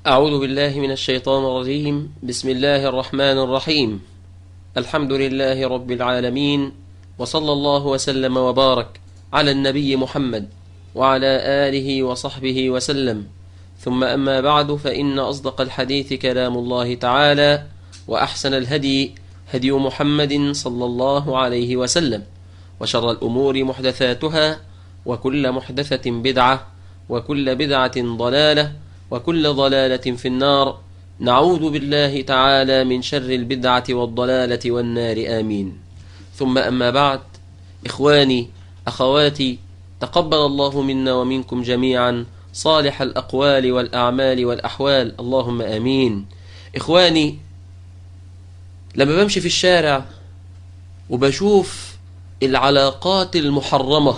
أعوذ بالله من الشيطان الرجيم. بسم الله الرحمن الرحيم. الحمد لله رب العالمين، وصلى الله وسلم وبارك على النبي محمد وعلى آله وصحبه وسلم. ثم أما بعد، فإن أصدق الحديث كلام الله تعالى، وأحسن الهدي هدي محمد صلى الله عليه وسلم، وشر الأمور محدثاتها، وكل محدثة بدعة، وكل بدعة ضلالة، وكل ضلالة في النار. نعوذ بالله تعالى من شر البدعة والضلالة والنار، آمين. ثم أما بعد، إخواني أخواتي، تقبل الله منا ومنكم جميعا صالح الأقوال والأعمال والأحوال، اللهم آمين. إخواني، لما بمشي في الشارع وبشوف العلاقات المحرمة،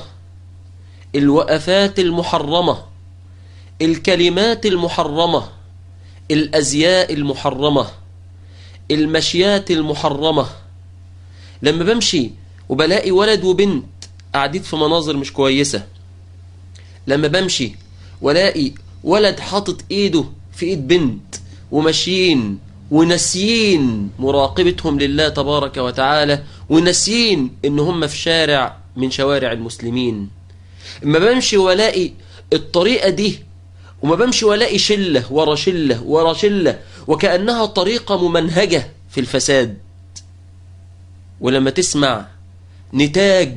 الوقفات المحرمة، الكلمات المحرمة، الأزياء المحرمة، المشيات المحرمة، لما بمشي وبلاقي ولد وبنت قاعدين في مناظر مش كويسة، لما بمشي ولاقي ولد حاطط ايده في ايد بنت وماشيين وناسيين مراقبتهم لله تبارك وتعالى، وناسيين ان هم في شارع من شوارع المسلمين، اما بمشي ولاقي الطريقة دي، وما بمشي ولاقي شلة ورا شلة ورا شلة، وكأنها طريقة ممنهجة في الفساد، ولما تسمع نتاج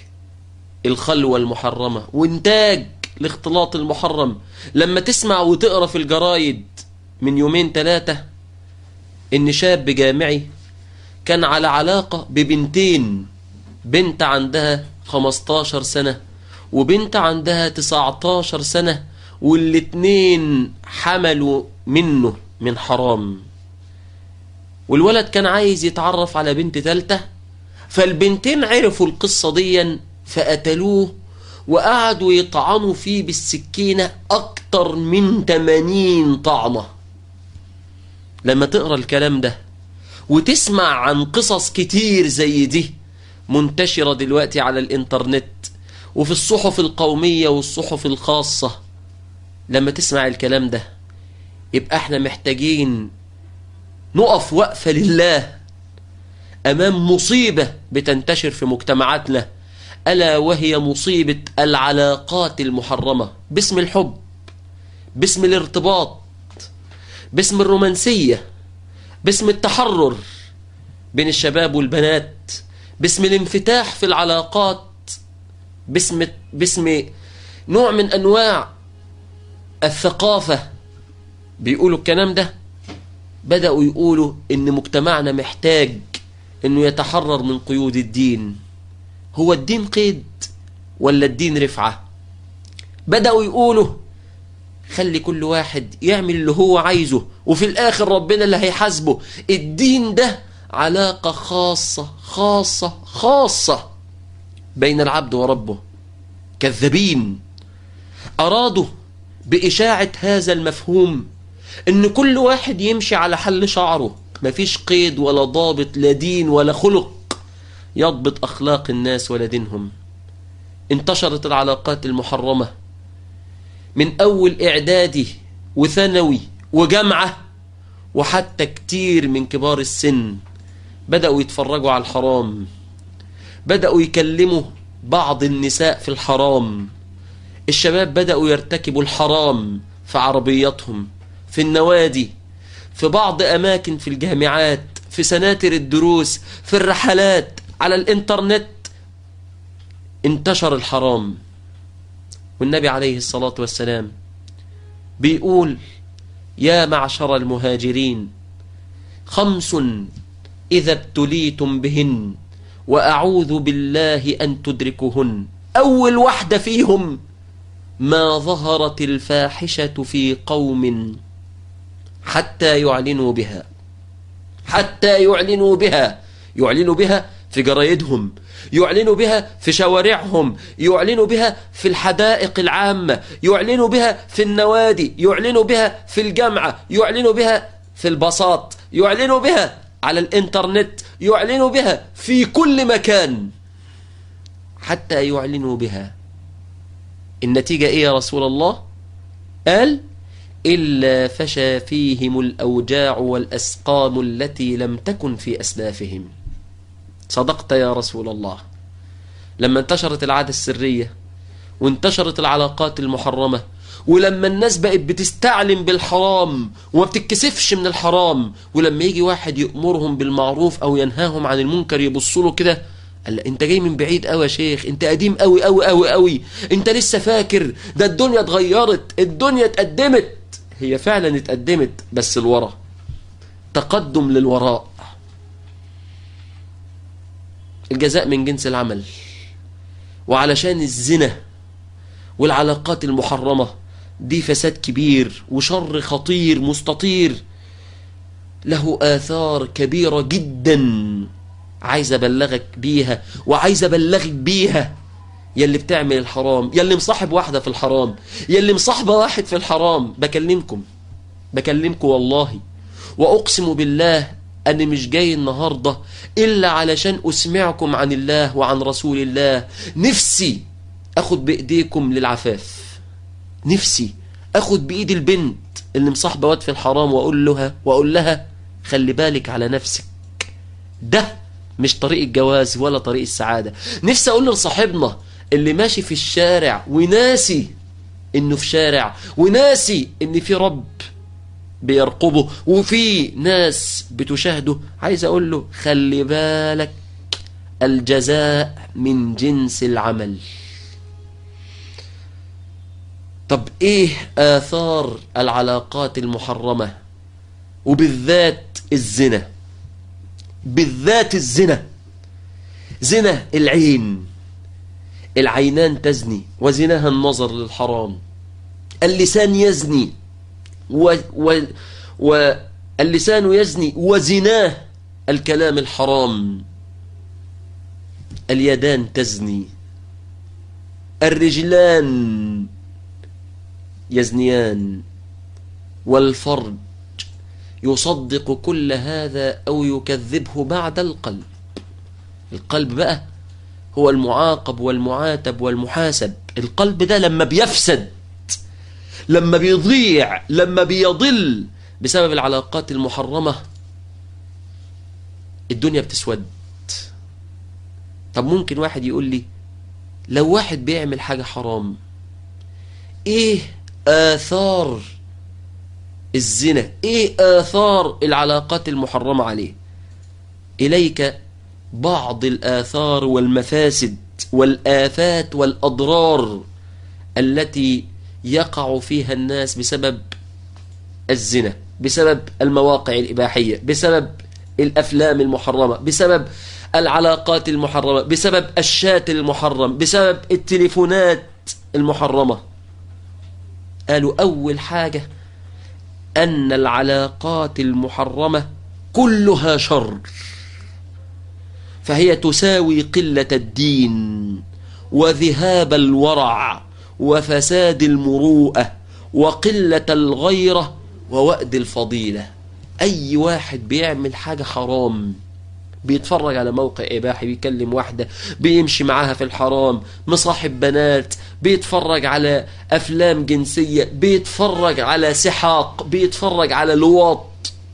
الخلوة المحرمة ونتاج الاختلاط المحرم، لما تسمع وتقرأ في الجرايد من يومين ثلاثة إن شاب جامعي كان على علاقة ببنتين، بنت عندها 15 سنة وبنت عندها 19 سنة، والاتنين حملوا منه من حرام، والولد كان عايز يتعرف على بنت ثالثة، فالبنتين عرفوا القصة دي فقتلوه وقعدوا يطعنوا فيه بالسكينة أكتر من 80 طعنة. لما تقرأ الكلام ده وتسمع عن قصص كتير زي دي منتشرة دلوقتي على الإنترنت وفي الصحف القومية والصحف الخاصة، لما تسمع الكلام ده يبقى احنا محتاجين نقف وقفة لله أمام مصيبة بتنتشر في مجتمعاتنا، ألا وهي مصيبة العلاقات المحرمة باسم الحب، باسم الارتباط، باسم الرومانسية، باسم التحرر بين الشباب والبنات، باسم الانفتاح في العلاقات، باسم نوع من أنواع الثقافة. بيقولوا الكلام ده، بدأوا يقولوا إن مجتمعنا محتاج إنه يتحرر من قيود الدين. هو الدين قيد ولا الدين رفعة؟ بدأوا يقولوا خلي كل واحد يعمل اللي هو عايزه، وفي الآخر ربنا اللي هيحاسبه. الدين ده علاقة خاصة خاصة خاصة بين العبد وربه. كذابين أرادوا بإشاعة هذا المفهوم إن كل واحد يمشي على حل شعره، مفيش قيد ولا ضابط، لا دين ولا خلق يضبط أخلاق الناس ولا دينهم. انتشرت العلاقات المحرمة من أول إعدادي وثانوي وجامعة، وحتى كتير من كبار السن بدأوا يتفرجوا على الحرام، بدأوا يكلموا بعض النساء في الحرام، الشباب بدأوا يرتكبوا الحرام في عربياتهم، في النوادي، في بعض أماكن في الجامعات، في سناتر الدروس، في الرحلات، على الإنترنت انتشر الحرام. والنبي عليه الصلاة والسلام بيقول: يا معشر المهاجرين 5 إذا ابتليتم بهن وأعوذ بالله أن تدركوهن. أول واحدة فيهم: ما ظهرت الفاحشة في قوم حتى يعلنوا بها، حتى يعلنوا بها، يعلنوا بها في جرايدهم، يعلنوا بها في شوارعهم، يعلنوا بها في الحدائق العامة، يعلنوا بها في النوادي، يعلنوا بها في الجامعة، يعلنوا بها في الباصات، يعلنوا بها على الإنترنت، يعلنوا بها في كل مكان، حتى يعلنوا بها. النتيجة إيه يا رسول الله؟ قال: إلا فشى فيهم الأوجاع والأسقام التي لم تكن في أسلافهم. صدقت يا رسول الله. لما انتشرت العادة السرية وانتشرت العلاقات المحرمة، ولما الناس بقت بتستعلم بالحرام وما بتتكسفش من الحرام، ولما يجي واحد يأمرهم بالمعروف أو ينهاهم عن المنكر يبصوا له كده، قال انت جاي من بعيد قوي يا شيخ، انت قديم قوي قوي قوي قوي، انت لسه فاكر؟ ده الدنيا اتغيرت، الدنيا اتقدمت. هي فعلا اتقدمت، بس الوراء، تقدم للوراء. الجزاء من جنس العمل. وعلشان الزنا والعلاقات المحرمة دي فساد كبير وشر خطير مستطير، له آثار كبيرة جدا، عايز أبلغك بيها وعايز أبلغك بيها. يلي بتعمل الحرام، يلي مصاحب واحدة في الحرام، يلي مصاحبة واحد في الحرام، بكلمكم والله، وأقسم بالله أنا مش جاي النهاردة إلا علشان أسمعكم عن الله وعن رسول الله. نفسي أخد بإيديكم للعفاف، نفسي أخد بإيد البنت اللي مصاحبة واد في الحرام وأقول لها خلي بالك على نفسك، ده مش طريق الجواز ولا طريق السعادة. نفسي أقول لصاحبنا اللي ماشي في الشارع وناسي إنه في شارع، وناسي إن في رب بيرقبه وفي ناس بتشاهده، عايز أقول له خلي بالك، الجزاء من جنس العمل. طب إيه آثار العلاقات المحرمة، وبالذات الزنا؟ بالذات الزنا، زنا العين، العينان تزني وزناها النظر للحرام، اللسان يزني واللسان يزني وزناه الكلام الحرام، اليدان تزني، الرجلان يزنيان، والفرج يصدق كل هذا أو يكذبه بعد القلب. القلب بقى هو المعاقب والمعاتب والمحاسب. القلب ده لما بيفسد، لما بيضيع، لما بيضل بسبب العلاقات المحرمة، الدنيا بتسود. طب ممكن واحد يقول لي لو واحد بيعمل حاجة حرام، ايه آثار الزنا، ايه آثار العلاقات المحرمة عليه؟ إليك بعض الآثار والمفاسد والآفات والأضرار التي يقع فيها الناس بسبب الزنا، بسبب المواقع الإباحية، بسبب الأفلام المحرمة، بسبب العلاقات المحرمة، بسبب الشات المحرم، بسبب التليفونات المحرمة. قالوا أول حاجة أن العلاقات المحرمة كلها شر، فهي تساوي قلة الدين وذهاب الورع وفساد المروءة وقلة الغيرة ووأد الفضيلة. أي واحد بيعمل حاجة حرام، بيتفرج على موقع إباحي، بيكلم واحدة، بيمشي معاها في الحرام، مصاحب بنات، بيتفرج على أفلام جنسية، بيتفرج على سحاق، بيتفرج على لواط،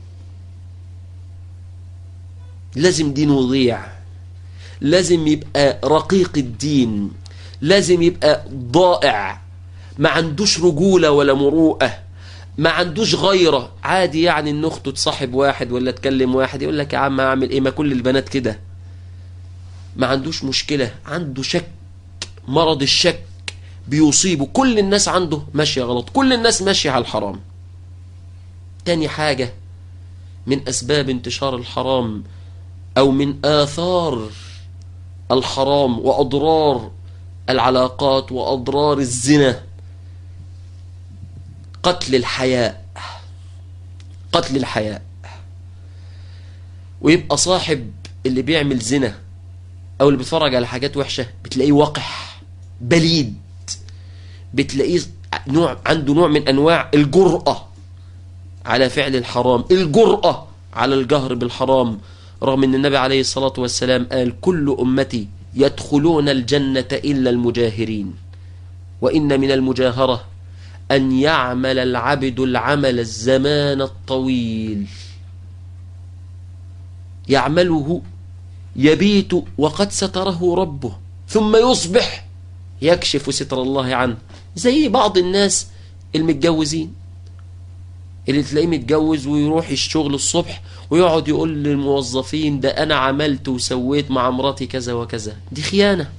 لازم دينه يضيع، لازم يبقى رقيق الدين، لازم يبقى ضائع، ما عندوش رجولة ولا مروءة، ما عندوش غيرة. عادي يعني ان اخته تصاحب واحد ولا تكلم واحد، يقول لك يا عم اعمل ايه، ما كل البنات كده. ما عندوش مشكلة، عنده شك، مرض الشك بيصيبه. كل الناس عنده ماشية غلط، كل الناس ماشية على الحرام. تاني حاجة من أسباب انتشار الحرام أو من آثار الحرام وأضرار العلاقات وأضرار الزنا، قتل الحياء. قتل الحياء. ويبقى صاحب اللي بيعمل زنا أو اللي بيتفرج على حاجات وحشة بتلاقيه وقح بليد، بتلاقيه عنده نوع من أنواع الجرأة على فعل الحرام، الجرأة على الجهر بالحرام، رغم أن النبي عليه الصلاة والسلام قال كل أمتي يدخلون الجنة إلا المجاهرين، وإن من المجاهرة أن يعمل العبد العمل الزمان الطويل، يعمله يبيت وقد ستره ربه، ثم يصبح يكشف ستر الله عنه. زي بعض الناس المتجوزين اللي تلاقيه متجوز ويروح الشغل الصبح ويقعد يقول للموظفين ده أنا عملت وسويت مع مراتي كذا وكذا. دي خيانة.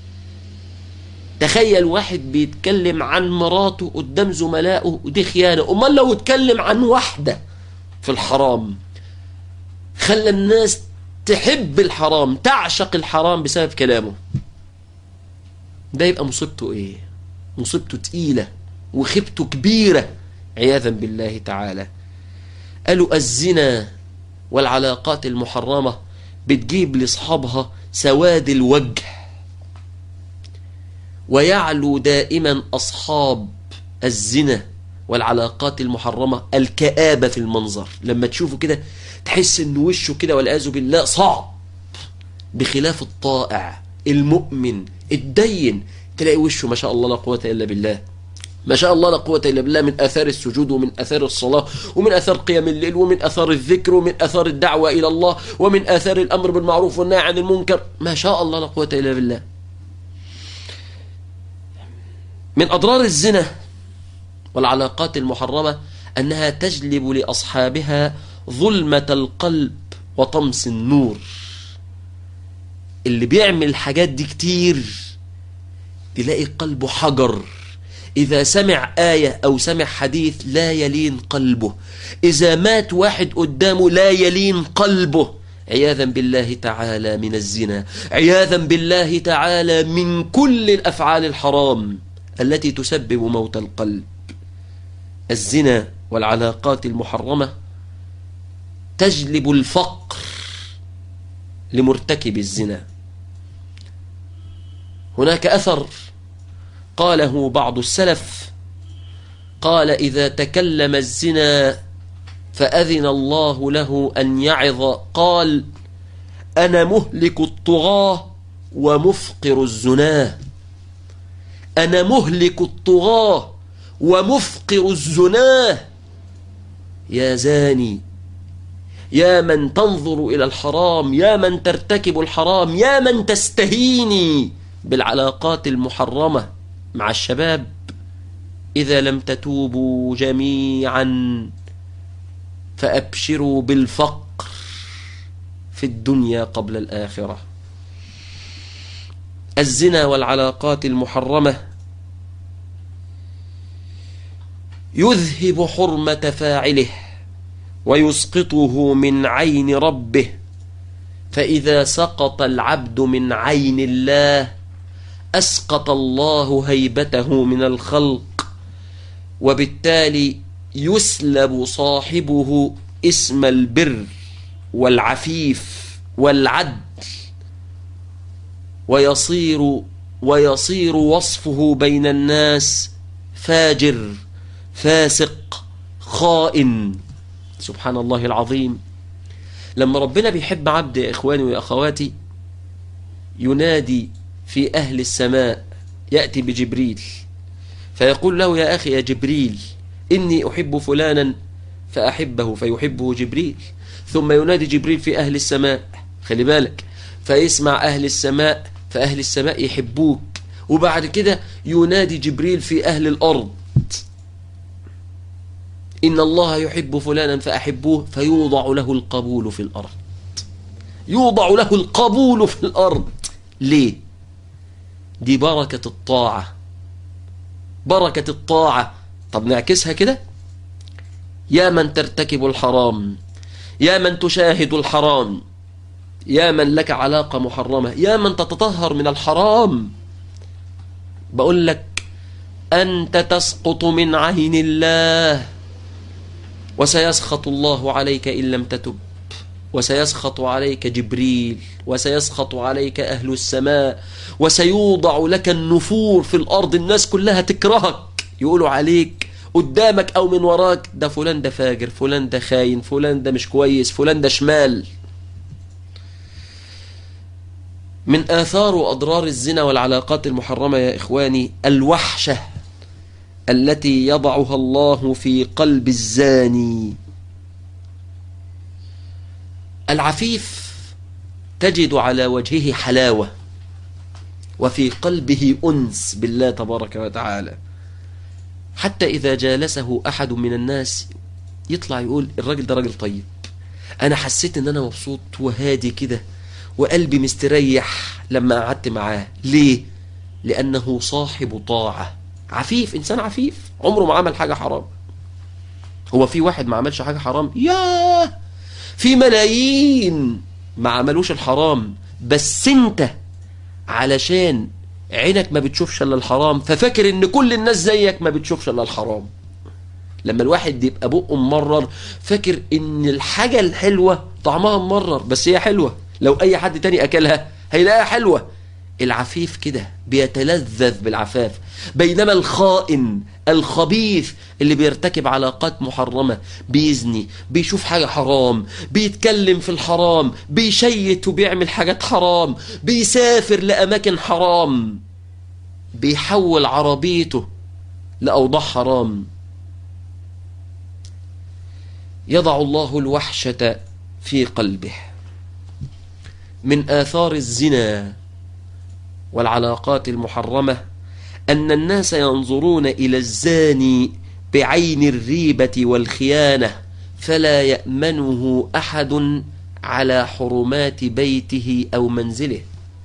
تخيل واحد بيتكلم عن مراته قدام زملائه، ودي خيانة. أمال لو اتكلم عن واحدة في الحرام، خلى الناس تحب الحرام، تعشق الحرام بسبب كلامه، ده يبقى مصيبته ايه؟ مصيبته تقيلة وخيبته كبيرة عياذا بالله تعالى. قالوا الزنا والعلاقات المحرمة بتجيب لأصحابها سواد الوجه، ويعلو دائما أصحاب الزنا والعلاقات المحرمة الكآبة في المنظر. لما تشوفه كده تحس ان وشه كده والعياذ بالله صعب، بخلاف الطائع المؤمن الدين تلاقي وشه ما شاء الله لا قوة إلا بالله، ما شاء الله لا قوة إلا بالله، من أثار السجود ومن أثار الصلاة ومن أثار قيام الليل ومن أثار الذكر ومن أثار الدعوة إلى الله ومن أثار الأمر بالمعروف والنهي عن المنكر، ما شاء الله لا قوة إلا بالله. من أضرار الزنا والعلاقات المحرمة أنها تجلب لأصحابها ظلمة القلب وطمس النور. اللي بيعمل الحاجات دي كتير تلاقي قلبه حجر، إذا سمع آية أو سمع حديث لا يلين قلبه، إذا مات واحد قدامه لا يلين قلبه، عياذا بالله تعالى من الزنا، عياذا بالله تعالى من كل الأفعال الحرام التي تسبب موت القلب. الزنا والعلاقات المحرمة تجلب الفقر لمرتكب الزنا. هناك أثر قاله بعض السلف، قال إذا تكلم الزنا فأذن الله له أن يعظ قال أنا مهلك الطغاة ومفقر الزناه، أنا مهلك الطغاة ومفقر الزناه. يا زاني، يا من تنظر إلى الحرام، يا من ترتكب الحرام، يا من تستهيني بالعلاقات المحرمة مع الشباب، إذا لم تتوبوا جميعا فأبشروا بالفقر في الدنيا قبل الآخرة. الزنا والعلاقات المحرمة يذهب حرمة فاعله ويسقطه من عين ربه، فإذا سقط العبد من عين الله أسقط الله هيبته من الخلق، وبالتالي يسلب صاحبه اسم البر والعفيف والعدل، ويصير وصفه بين الناس فاجر فاسق خائن. سبحان الله العظيم. لما ربنا بيحب عبد يا إخواني وأخواتي ينادي في أهل السماء، يأتي بجبريل فيقول له يا أخي يا جبريل إني أحب فلانا فأحبه، فيحبه جبريل. ثم ينادي جبريل في أهل السماء، خلي بالك، فيسمع أهل السماء فأهل السماء يحبوك، وبعد كده ينادي جبريل في أهل الأرض إن الله يحب فلانا فأحبوه، فيوضع له القبول في الأرض، يوضع له القبول في الأرض. ليه؟ دي بركة الطاعة، بركة الطاعة. طب نعكسها كده، يا من ترتكب الحرام، يا من تشاهد الحرام، يا من لك علاقة محرمة، يا من تتطهر من الحرام، بقول لك أنت تسقط من عين الله، وسيسخط الله عليك إن لم تتب، وسيسخط عليك جبريل، وسيسخط عليك أهل السماء، وسيوضع لك النفور في الأرض، الناس كلها تكرهك، يقولوا عليك قدامك أو من وراك ده فلان ده فاجر، فلان ده خاين، فلان ده مش كويس، فلان ده شمال. من آثار وأضرار الزنا والعلاقات المحرمة يا إخواني الوحشة التي يضعها الله في قلب الزاني. العفيف تجد على وجهه حلاوة وفي قلبه أنس بالله تبارك وتعالى، حتى إذا جالسه أحد من الناس يطلع يقول الراجل ده راجل طيب، أنا حسيت إن أنا مبسوط وهادي كده وقلبي مستريح لما قعدت معاه. ليه؟ لأنه صاحب طاعة، عفيف، إنسان عفيف عمره ما عمل حاجة حرام. هو في واحد ما عملش حاجة حرام؟ ياه، في ملايين ما عملوش الحرام، بس انت علشان عينك ما بتشوفش الا الحرام ففاكر ان كل الناس زيك ما بتشوفش الا الحرام. لما الواحد يبقى بقه ممرر فاكر ان الحاجة الحلوة طعمها ممرر بس هي حلوة، لو اي حد تاني اكلها هيلاقيها حلوة. العفيف كده بيتلذذ بالعفاف، بينما الخائن الخبيث اللي بيرتكب علاقات محرمة، بيزني، بيشوف حاجة حرام، بيتكلم في الحرام، بيشيت وبيعمل حاجات حرام، بيسافر لأماكن حرام، بيحول عربيته لأوضاع حرام. يضع الله الوحشة في قلبه. من آثار الزنا والعلاقات المحرمة أن الناس ينظرون إلى الزاني بعين الريبة والخيانة، فلا يأمنه أحد على حرمات بيته أو منزله.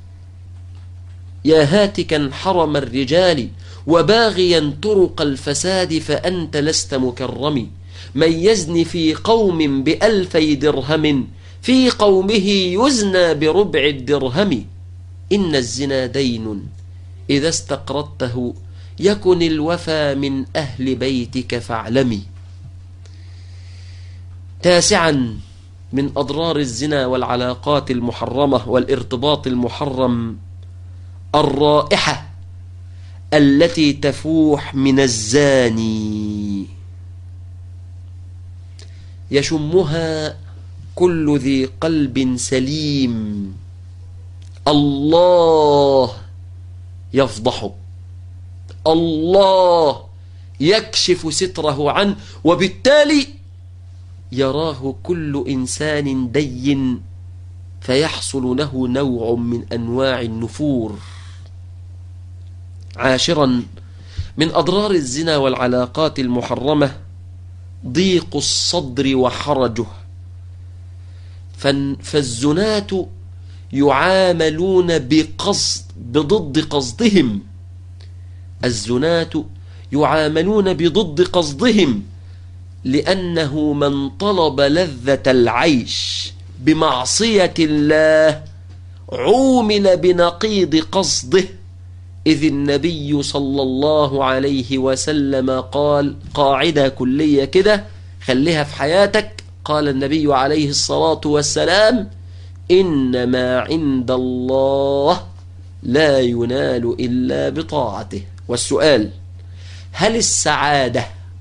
يا هاتكا حرم الرجال وباغيا طرق الفساد فأنت لست مكرم. من يزن في قوم بألفي درهم في قومه يزنى بربع الدرهم. إن الزنا دين إذا استقرضته يكن الوفى من أهل بيتك فاعلمي. تاسعا، من أضرار الزنا والعلاقات المحرمة والارتباط المحرم الرائحة التي تفوح من الزاني، يشمها كل ذي قلب سليم. الله يفضحه، الله يكشف ستره عنه، وبالتالي يراه كل إنسان دين فيحصل له نوع من أنواع النفور. عاشرا، من أضرار الزنا والعلاقات المحرمة ضيق الصدر وحرجه. فالزناة يعاملون بضد قصدهم، الزناة يعاملون بضد قصدهم، لأنه من طلب لذة العيش بمعصية الله عومل بنقيض قصده. إذ النبي صلى الله عليه وسلم قال قاعدة كلية كده خليها في حياتك، قال النبي عليه الصلاة والسلام: إنما عند الله لا ينال إلا بطاعته. والسؤال: هل السعادة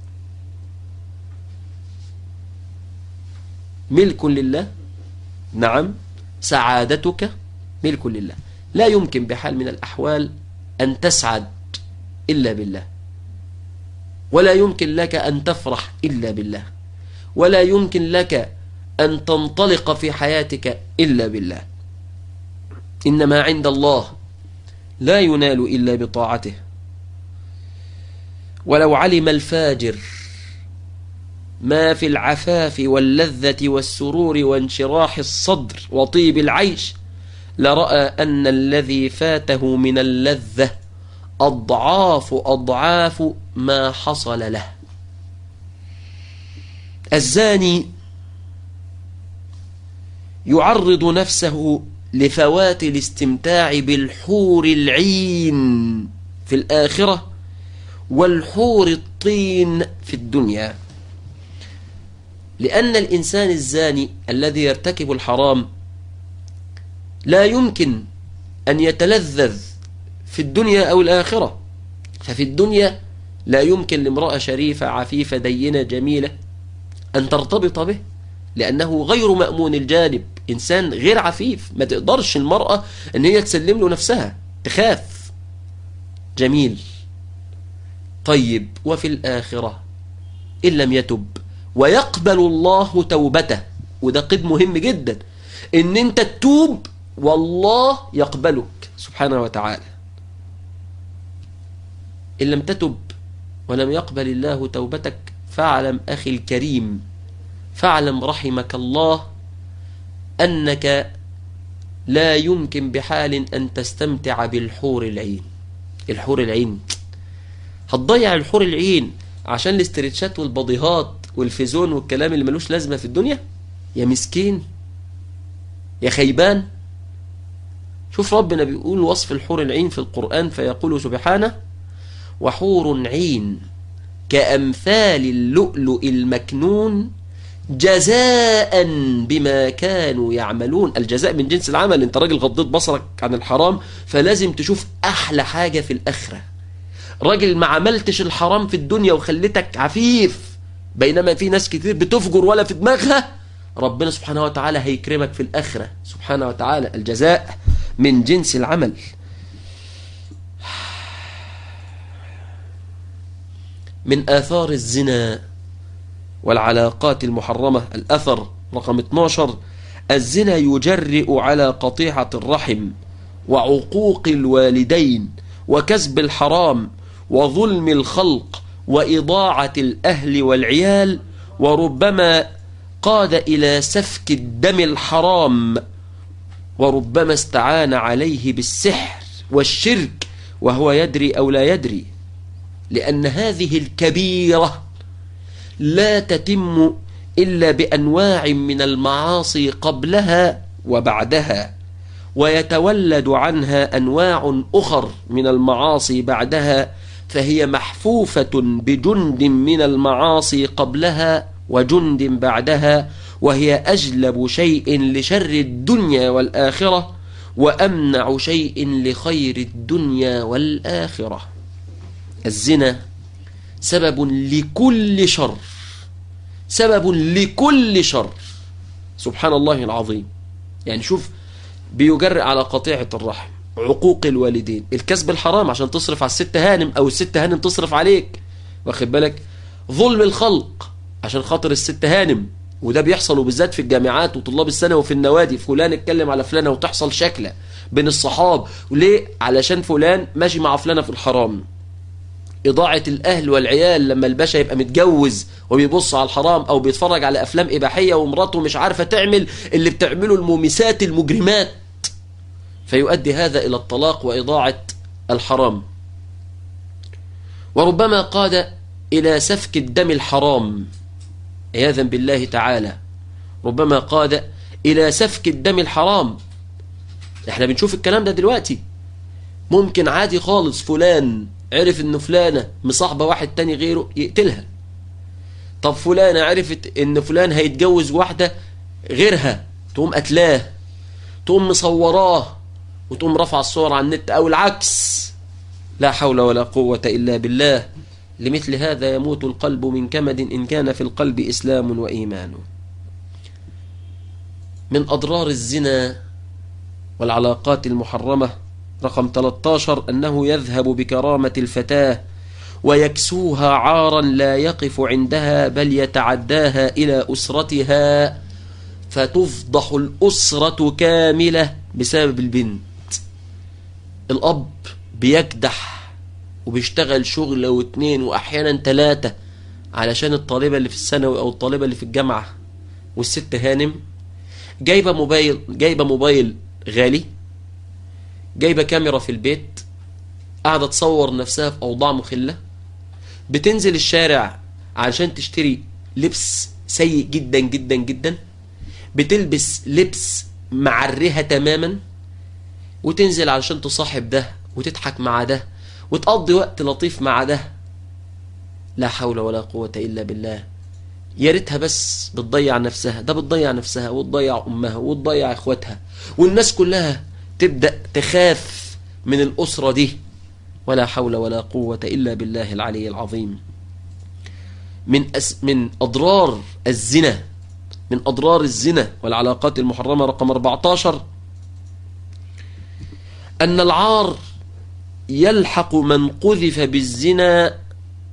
ملك لله؟ نعم، سعادتك ملك لله. لا يمكن بحال من الأحوال أن تسعد إلا بالله، ولا يمكن لك أن تفرح إلا بالله، ولا يمكن لك أن تنطلق في حياتك إلا بالله. إنما عند الله لا ينال إلا بطاعته. ولو علم الفاجر ما في العفاف واللذة والسرور وانشراح الصدر وطيب العيش لرأى أن الذي فاته من اللذة أضعاف أضعاف ما حصل له. الزاني يعرض نفسه لفوات الاستمتاع بالحور العين في الآخرة والحور الطين في الدنيا، لأن الإنسان الزاني الذي يرتكب الحرام لا يمكن أن يتلذذ في الدنيا أو الآخرة. ففي الدنيا لا يمكن لامرأة شريفة عفيفة دينة جميلة أن ترتبط به، لأنه غير مأمون الجانب، إنسان غير عفيف، ما تقدرش المرأة أن هي تسلم له نفسها، تخاف. جميل، طيب وفي الآخرة إن لم يتب ويقبل الله توبته، وده قيد مهم جدا، إن أنت تتوب والله يقبلك سبحانه وتعالى. إن لم تتب ولم يقبل الله توبتك فاعلم أخي الكريم، فاعلم رحمك الله أنك لا يمكن بحال أن تستمتع بالحور العين. الحور العين هتضيع الحور العين عشان الاسترتشات والبضيهات والفيزون والكلام اللي ملوش لازمة في الدنيا؟ يا مسكين يا خيبان. شوف ربنا بيقول وصف الحور العين في القرآن فيقول سبحانه وحور عين كأمثال اللؤلؤ المكنون جزاء بما كانوا يعملون. الجزاء من جنس العمل. انت راجل غضيت بصرك عن الحرام فلازم تشوف احلى حاجة في الاخرة. راجل ما عملتش الحرام في الدنيا وخلتك عفيف، بينما في ناس كتير بتفجر ولا في دماغها، ربنا سبحانه وتعالى هيكرمك في الاخرة سبحانه وتعالى. الجزاء من جنس العمل. من آثار الزنا والعلاقات المحرمة الأثر رقم 12: الزنا يجرئ على قطيعة الرحم وعقوق الوالدين وكسب الحرام وظلم الخلق وإضاعة الأهل والعيال، وربما قاد إلى سفك الدم الحرام، وربما استعان عليه بالسحر والشرك وهو يدري أو لا يدري، لأن هذه الكبيرة لا تتم إلا بأنواع من المعاصي قبلها وبعدها، ويتولد عنها أنواع أخر من المعاصي بعدها، فهي محفوفة بجند من المعاصي قبلها وجند بعدها، وهي أجلب شيء لشر الدنيا والآخرة وأمنع شيء لخير الدنيا والآخرة. الزنا سبب لكل شر، سبب لكل شر سبحان الله العظيم. يعني شوف، بيجرئ على قطيعة الرحم، عقوق الوالدين، الكسب الحرام عشان تصرف على الست هانم أو الست هانم تصرف عليك، واخد بالك، ظلم الخلق عشان خاطر الست هانم، وده بيحصل وبالذات في الجامعات وطلاب السنة وفي النوادي، فلان اتكلم على فلانة وتحصل شكلة بين الصحاب، وليه؟ علشان فلان ماشي مع فلانة في الحرام. إضاعة الأهل والعيال لما الباشا يبقى متجوز وبيبص على الحرام أو بيتفرج على أفلام إباحية ومراته مش عارفة تعمل اللي بتعمله المومسات المجرمات، فيؤدي هذا إلى الطلاق وإضاعة الحرام. وربما قاد إلى سفك الدم الحرام عياذا بالله تعالى، ربما قاد إلى سفك الدم الحرام. احنا بنشوف الكلام ده دلوقتي، ممكن عادي خالص فلان عرف ان فلانة مصاحبة واحد تاني غيره يقتلها. طب فلانة عرفت ان فلان هيتجوز واحدة غيرها تقوم قتلاه، تقوم مصوراه وتقوم رفع الصور على النت، او العكس. لا حول ولا قوة الا بالله. لمثل هذا يموت القلب من كمد إن كان في القلب إسلام وإيمان. من أضرار الزنا والعلاقات المحرمة رقم 13: أنه يذهب بكرامة الفتاة ويكسوها عارا لا يقف عندها بل يتعداها إلى أسرتها، فتفضح الأسرة كاملة بسبب البنت. الأب بيكدح وبيشتغل شغل واثنين وأحيانا 3 علشان الطالبة اللي في الثانوي أو الطالبة اللي في الجامعة، والست هانم جايبة موبايل غالي، جايبة كاميرا في البيت، قاعدة تصور نفسها في أوضاع مخلة، بتنزل الشارع علشان تشتري لبس سيء جدا جدا جدا، بتلبس لبس معرها تماما، وتنزل علشان تصاحب ده وتضحك مع ده وتقضي وقت لطيف مع ده. لا حول ولا قوة إلا بالله. يا ريتها بس بتضيع نفسها، ده بتضيع نفسها وتضيع أمها وتضيع إخواتها، والناس كلها تبدأ تخاف من الأسرة دي. ولا حول ولا قوة إلا بالله العلي العظيم. من أضرار الزنا، من أضرار الزنا والعلاقات المحرمة رقم 14: أن العار يلحق من قذف بالزنا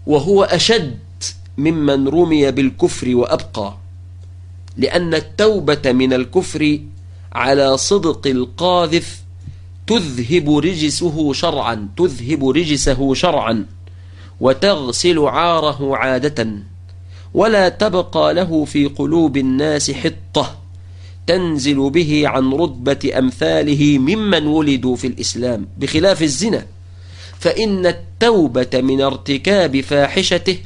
وهو أشد ممن رمي بالكفر وأبقى، لأن التوبة من الكفر على صدق القاذف تذهب رجسه شرعا وتغسل عاره عادة، ولا تبقى له في قلوب الناس حطة تنزل به عن رتبة أمثاله ممن ولدوا في الإسلام، بخلاف الزنا، فإن التوبة من ارتكاب فاحشته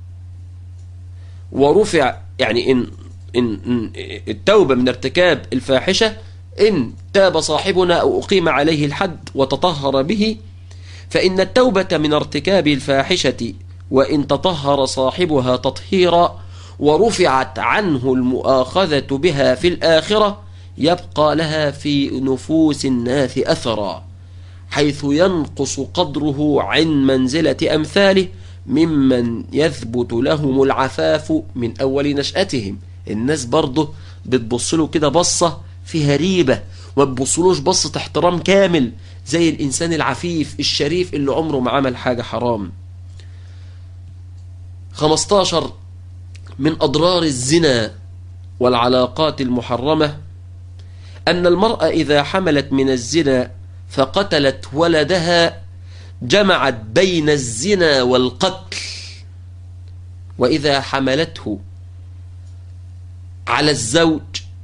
ورفع، يعني إن التوبة من ارتكاب الفاحشة إن تاب صاحبنا أو أقيم عليه الحد وتطهر به، فإن التوبة من ارتكاب الفاحشة وإن تطهر صاحبها تطهيرا ورفعت عنه المؤاخذة بها في الآخرة يبقى لها في نفوس الناس أثرا، حيث ينقص قدره عن منزلة أمثاله ممن يثبت لهم العفاف من أول نشأتهم. الناس برضه بتبصله كده بصة فيها ريبة، ما تبصلوش بصة احترام كامل زي الإنسان العفيف الشريف اللي عمره ما عمل حاجة حرام. 15 من أضرار الزنا والعلاقات المحرمة أن المرأة إذا حملت من الزنا فقتلت ولدها جمعت بين الزنا والقتل، وإذا حملته على الزوج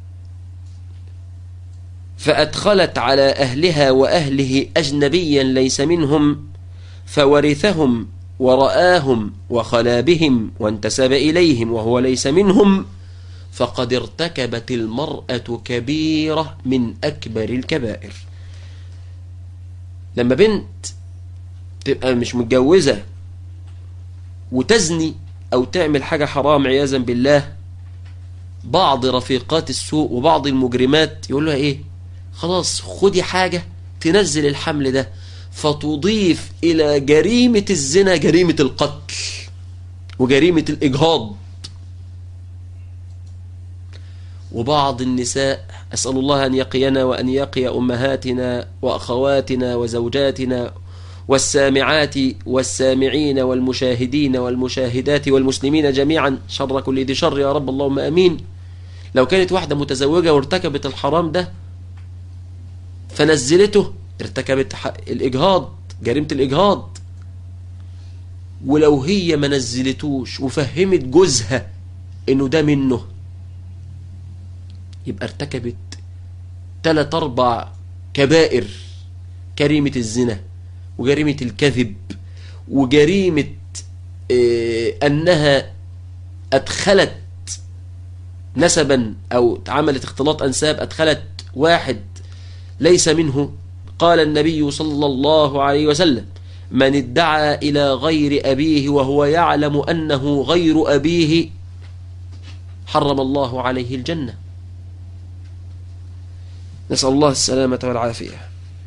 فأدخلت على أهلها وأهله أجنبيا ليس منهم فورثهم ورآهم وخلا بهم وانتسب إليهم وهو ليس منهم، فقد ارتكبت المرأة كبيرة من أكبر الكبائر. لما بنت تبقى مش متجوزة وتزني أو تعمل حاجة حرام عياذا بالله، بعض رفيقات السوء وبعض المجرمات يقول لها إيه، خلاص خدي حاجة تنزل الحمل ده، فتضيف إلى جريمة الزنا جريمة القتل وجريمة الإجهاض. وبعض النساء، أسأل الله أن يقينا وأن يقي أمهاتنا وأخواتنا وزوجاتنا والسامعات والسامعين والمشاهدين والمشاهدات والمسلمين جميعا شر كل ذي شر يا رب اللهم أمين. لو كانت واحدة متزوجة وارتكبت الحرام ده فنزلته، ارتكبت الإجهاض، جريمة الإجهاض. ولو هي ما نزلتوش وفهمت جوزها إنه ده منه، يبقى ارتكبت 3-4 كبائر: جريمة الزنا وجريمة الكذب وجريمة أنها أدخلت نسبا أو عملت اختلاط أنساب، أدخلت واحد ليس منه. قال النبي صلى الله عليه وسلم: من ادعى إلى غير أبيه وهو يعلم أنه غير أبيه حرم الله عليه الجنة. نسأل الله السلامة والعافية.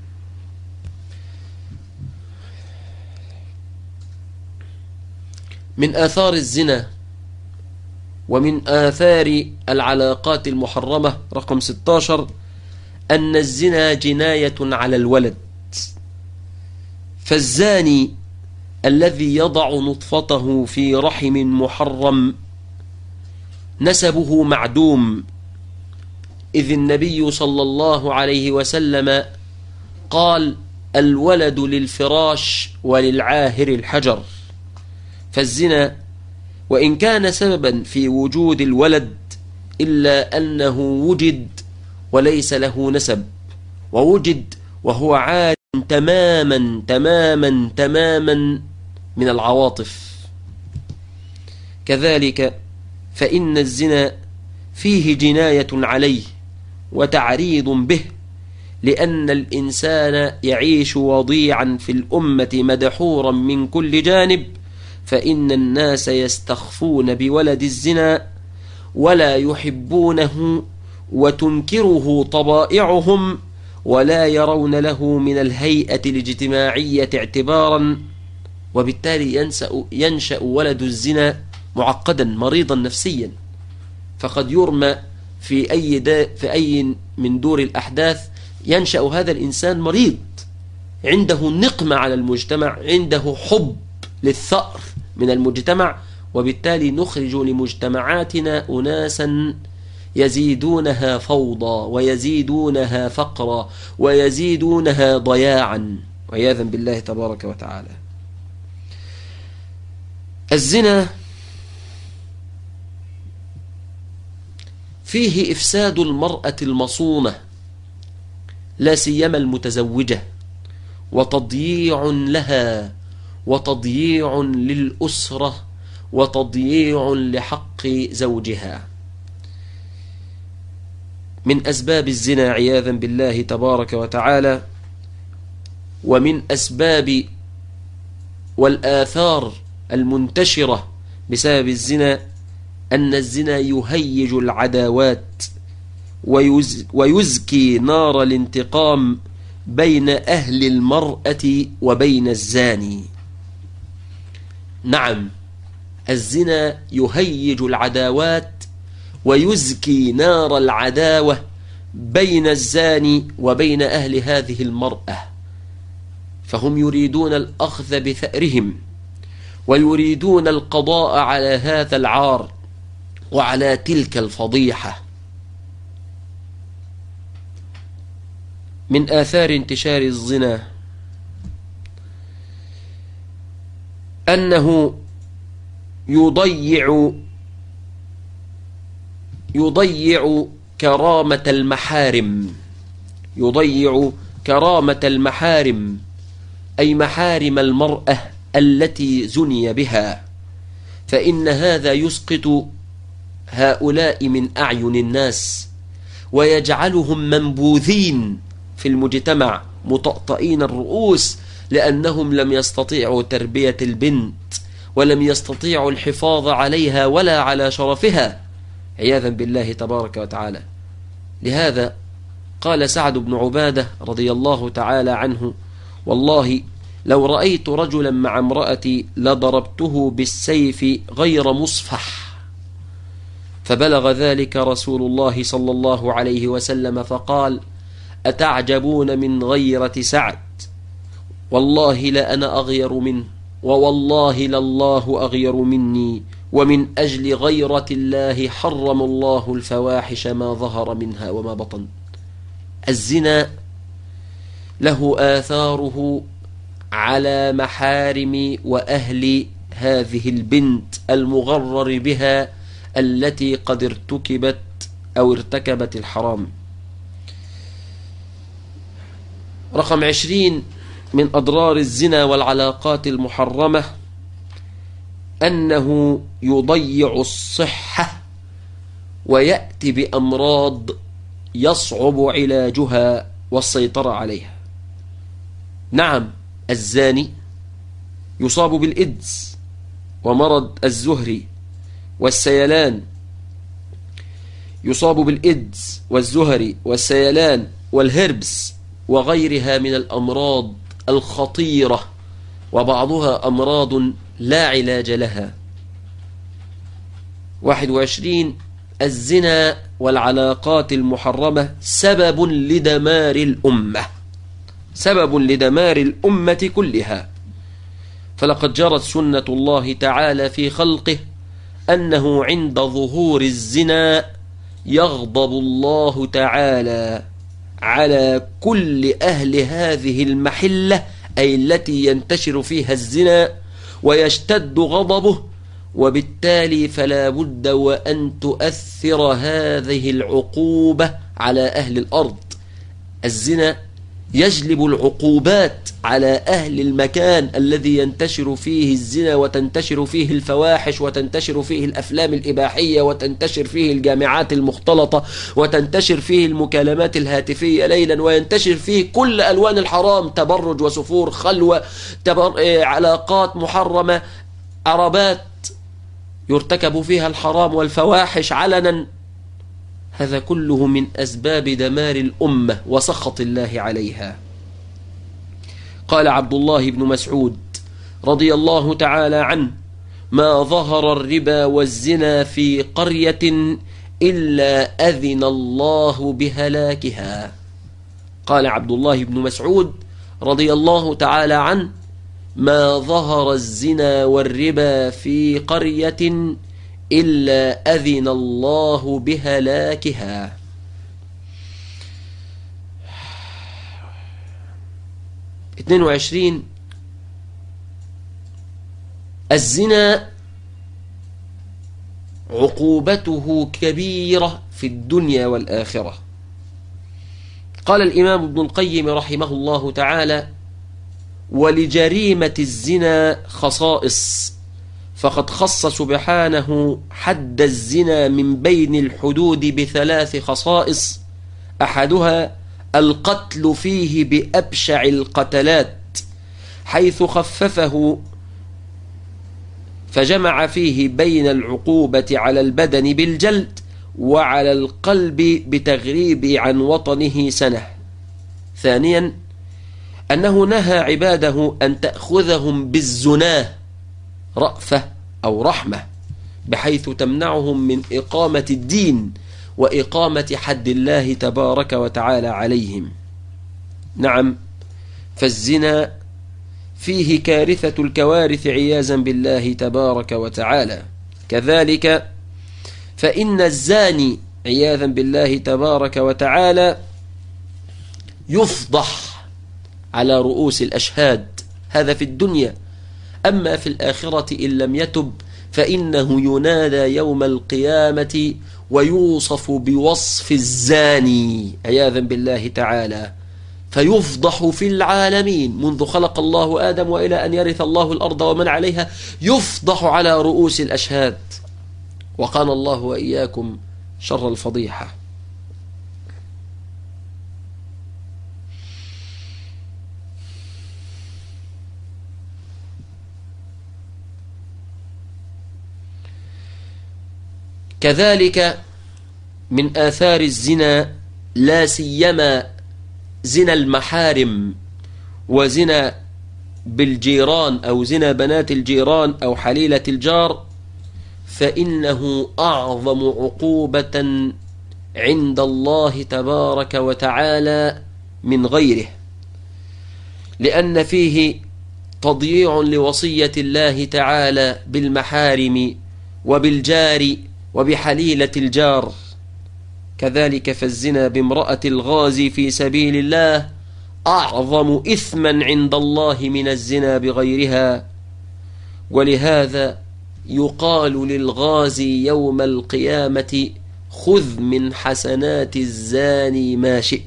من آثار الزنا ومن آثار العلاقات المحرمة رقم 16 أن الزنا جناية على الولد، فالزاني الذي يضع نطفته في رحم محرم نسبه معدوم، إذ النبي صلى الله عليه وسلم قال: الولد للفراش وللعاهر الحجر. فالزنا وإن كان سببا في وجود الولد إلا أنه وجد وليس له نسب، ووجد وهو عاد تماما تماما تماما من العواطف. كذلك فإن الزنا فيه جناية عليه وتعريض به، لأن الإنسان يعيش وضيعا في الأمة مدحورا من كل جانب، فإن الناس يستخفون بولد الزنا ولا يحبونه وتنكره طبائعهم ولا يرون له من الهيئة الاجتماعية اعتبارا، وبالتالي ينشأ ولد الزنا معقدا مريضا نفسيا، فقد يرمى في أي من دور الأحداث ينشأ هذا الإنسان مريض، عنده نقمة على المجتمع، عنده حب للثأر من المجتمع، وبالتالي نخرج لمجتمعاتنا أناسا يزيدونها فوضى ويزيدونها فقرا ويزيدونها ضياعا عياذا بالله تبارك وتعالى. الزنا فيه إفساد المرأة المصونة لا سيما المتزوجة، وتضييع لها وتضييع للأسرة وتضييع لحق زوجها. من أسباب الزنا عياذا بالله تبارك وتعالى، ومن أسباب والآثار المنتشرة بسبب الزنا أن الزنا يهيج العداوات ويزكي نار الانتقام بين أهل المرأة وبين الزاني. نعم، الزنا يهيج العداوات ويزكي نار العداوة بين الزاني وبين أهل هذه المرأة، فهم يريدون الأخذ بثأرهم ويريدون القضاء على هذا العار وعلى تلك الفضيحة. من آثار انتشار الزنا أنه يضيع كرامة المحارم، يضيع كرامة المحارم، أي محارم المرأة التي زني بها، فإن هذا يسقط هؤلاء من أعين الناس ويجعلهم منبوذين في المجتمع مطأطئين الرؤوس، لأنهم لم يستطيعوا تربية البنت ولم يستطيعوا الحفاظ عليها ولا على شرفها عياذا بالله تبارك وتعالى. لهذا قال سعد بن عبادة رضي الله تعالى عنه: والله لو رأيت رجلا مع امرأتي لضربته بالسيف غير مصفح. فبلغ ذلك رسول الله صلى الله عليه وسلم فقال: أتعجبون من غيرة سعد؟ والله لأنا أغير منه، ووالله لله أغير مني، ومن أجل غيرة الله حرم الله الفواحش ما ظهر منها وما بطن. الزنا له آثاره على محارم وأهل هذه البنت المغرر بها التي قد ارتكبت أو ارتكبت الحرام. رقم 20 من أضرار الزنا والعلاقات المحرمة أنه يضيع الصحة ويأتي بأمراض يصعب علاجها والسيطرة عليها. نعم، الزاني يصاب بالإيدز ومرض الزهري والسيلان، يصاب بالإيدز والزهري والسيلان والهربس وغيرها من الأمراض الخطيرة، وبعضها أمراض لا علاج لها. 21 الزنا والعلاقات المحرمة سبب لدمار الأمة، سبب لدمار الأمة كلها. فلقد جرت سنة الله تعالى في خلقه أنه عند ظهور الزنا يغضب الله تعالى على كل أهل هذه المحلة، أي التي ينتشر فيها الزنا، ويشتد غضبه، وبالتالي فلا بد وأن تؤثر هذه العقوبة على أهل الأرض. الزنا يجلب العقوبات على أهل المكان الذي ينتشر فيه الزنا وتنتشر فيه الفواحش وتنتشر فيه الأفلام الإباحية وتنتشر فيه الجامعات المختلطة وتنتشر فيه المكالمات الهاتفية ليلا وينتشر فيه كل ألوان الحرام، تبرج وسفور، خلوة، علاقات محرمة، عربات يرتكب فيها الحرام والفواحش علنا. هذا كله من أسباب دمار الأمة وسخط الله عليها. قال عبد الله بن مسعود رضي الله تعالى عنه: ما ظهر الربا والزنا في قرية إلا أذن الله بهلاكها. قال عبد الله بن مسعود رضي الله تعالى عنه: ما ظهر الزنا والربا في قرية إلا أذن الله بهلاكها. 22. الزنا عقوبته كبيرة في الدنيا والآخرة. قال الإمام ابن القيم رحمه الله تعالى: ولجريمة الزنا خصائص، فقد خص سبحانه حد الزنا من بين الحدود ب3 خصائص، أحدها القتل فيه بأبشع القتلات، حيث خففه فجمع فيه بين العقوبة على البدن بالجلد وعلى القلب بتغريب عن وطنه سنة. ثانيا أنه نهى عباده أن تأخذهم بالزناه رأفة أو رحمة، بحيث تمنعهم من إقامة الدين وإقامة حد الله تبارك وتعالى عليهم. نعم، فالزنا فيه كارثة الكوارث عياذا بالله تبارك وتعالى. كذلك فإن الزاني عياذا بالله تبارك وتعالى يفضح على رؤوس الأشهاد، هذا في الدنيا. أما في الآخرة إن لم يتب فإنه ينادى يوم القيامة ويوصف بوصف الزاني عياذا بالله تعالى، فيفضح في العالمين منذ خلق الله آدم وإلى أن يرث الله الأرض ومن عليها، يفضح على رؤوس الأشهاد. وقال الله وإياكم شر الفضيحة. كذلك من آثار الزنا لا سيما زنا المحارم وزنا بالجيران أو زنا بنات الجيران أو حليلة الجار، فإنه أعظم عقوبة عند الله تبارك وتعالى من غيره، لأن فيه تضييع لوصية الله تعالى بالمحارم وبالجار وبحليلة الجار. كذلك فالزنا بامرأة الغازي في سبيل الله أعظم إثما عند الله من الزنا بغيرها، ولهذا يقال للغازي يوم القيامة: خذ من حسنات الزاني ما شئت.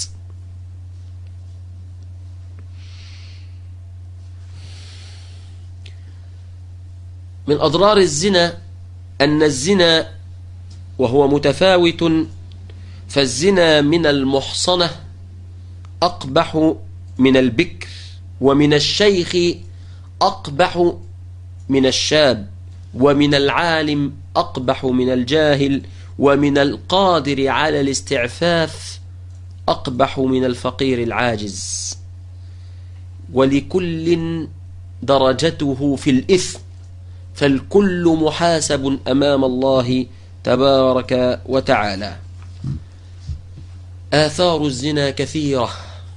من أضرار الزنا أن الزنا وهو متفاوت، فالزنا من المحصنة أقبح من البكر، ومن الشيخ أقبح من الشاب، ومن العالم أقبح من الجاهل، ومن القادر على الاستعفاف أقبح من الفقير العاجز. ولكل درجته في الإثم، فالكل محاسب أمام الله تبارك وتعالى. آثار الزنا كثيرة،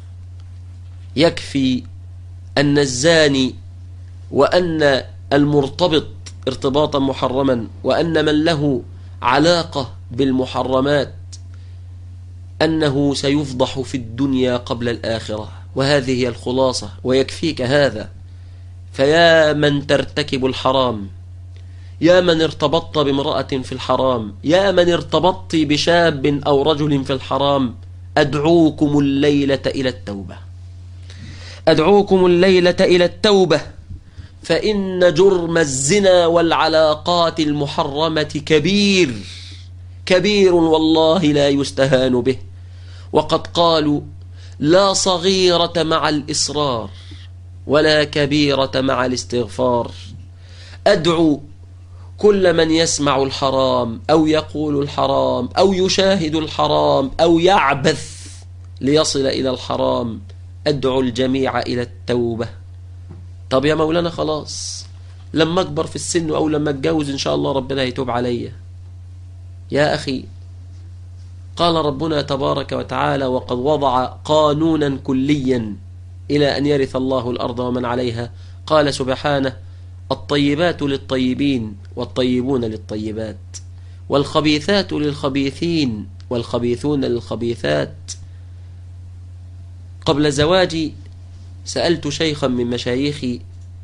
يكفي أن الزاني وأن المرتبط ارتباطا محرما وأن من له علاقة بالمحرمات أنه سيفضح في الدنيا قبل الآخرة، وهذه هي الخلاصة، ويكفيك هذا. فيا من ترتكب الحرام، يا من ارتبطت بامرأة في الحرام، يا من ارتبطت بشاب أو رجل في الحرام، أدعوكم الليلة إلى التوبة، أدعوكم الليلة إلى التوبة، فإن جرم الزنا والعلاقات المحرمة كبير كبير والله لا يستهان به. وقد قالوا: لا صغيرة مع الإصرار ولا كبيرة مع الاستغفار. أدعو كل من يسمع الحرام أو يقول الحرام أو يشاهد الحرام أو يعبث ليصل إلى الحرام، أدعو الجميع إلى التوبة. طب يا مولانا خلاص لما أكبر في السن أو لما أتجوز إن شاء الله ربنا يتوب علي. يا أخي، قال ربنا تبارك وتعالى: وقد وضع قانونا كليا إلى أن يرث الله الأرض ومن عليها، قال سبحانه: الطيبات للطيبين والطيبون للطيبات، والخبيثات للخبيثين والخبيثون للخبيثات. قبل زواجي سألت شيخا من مشايخي،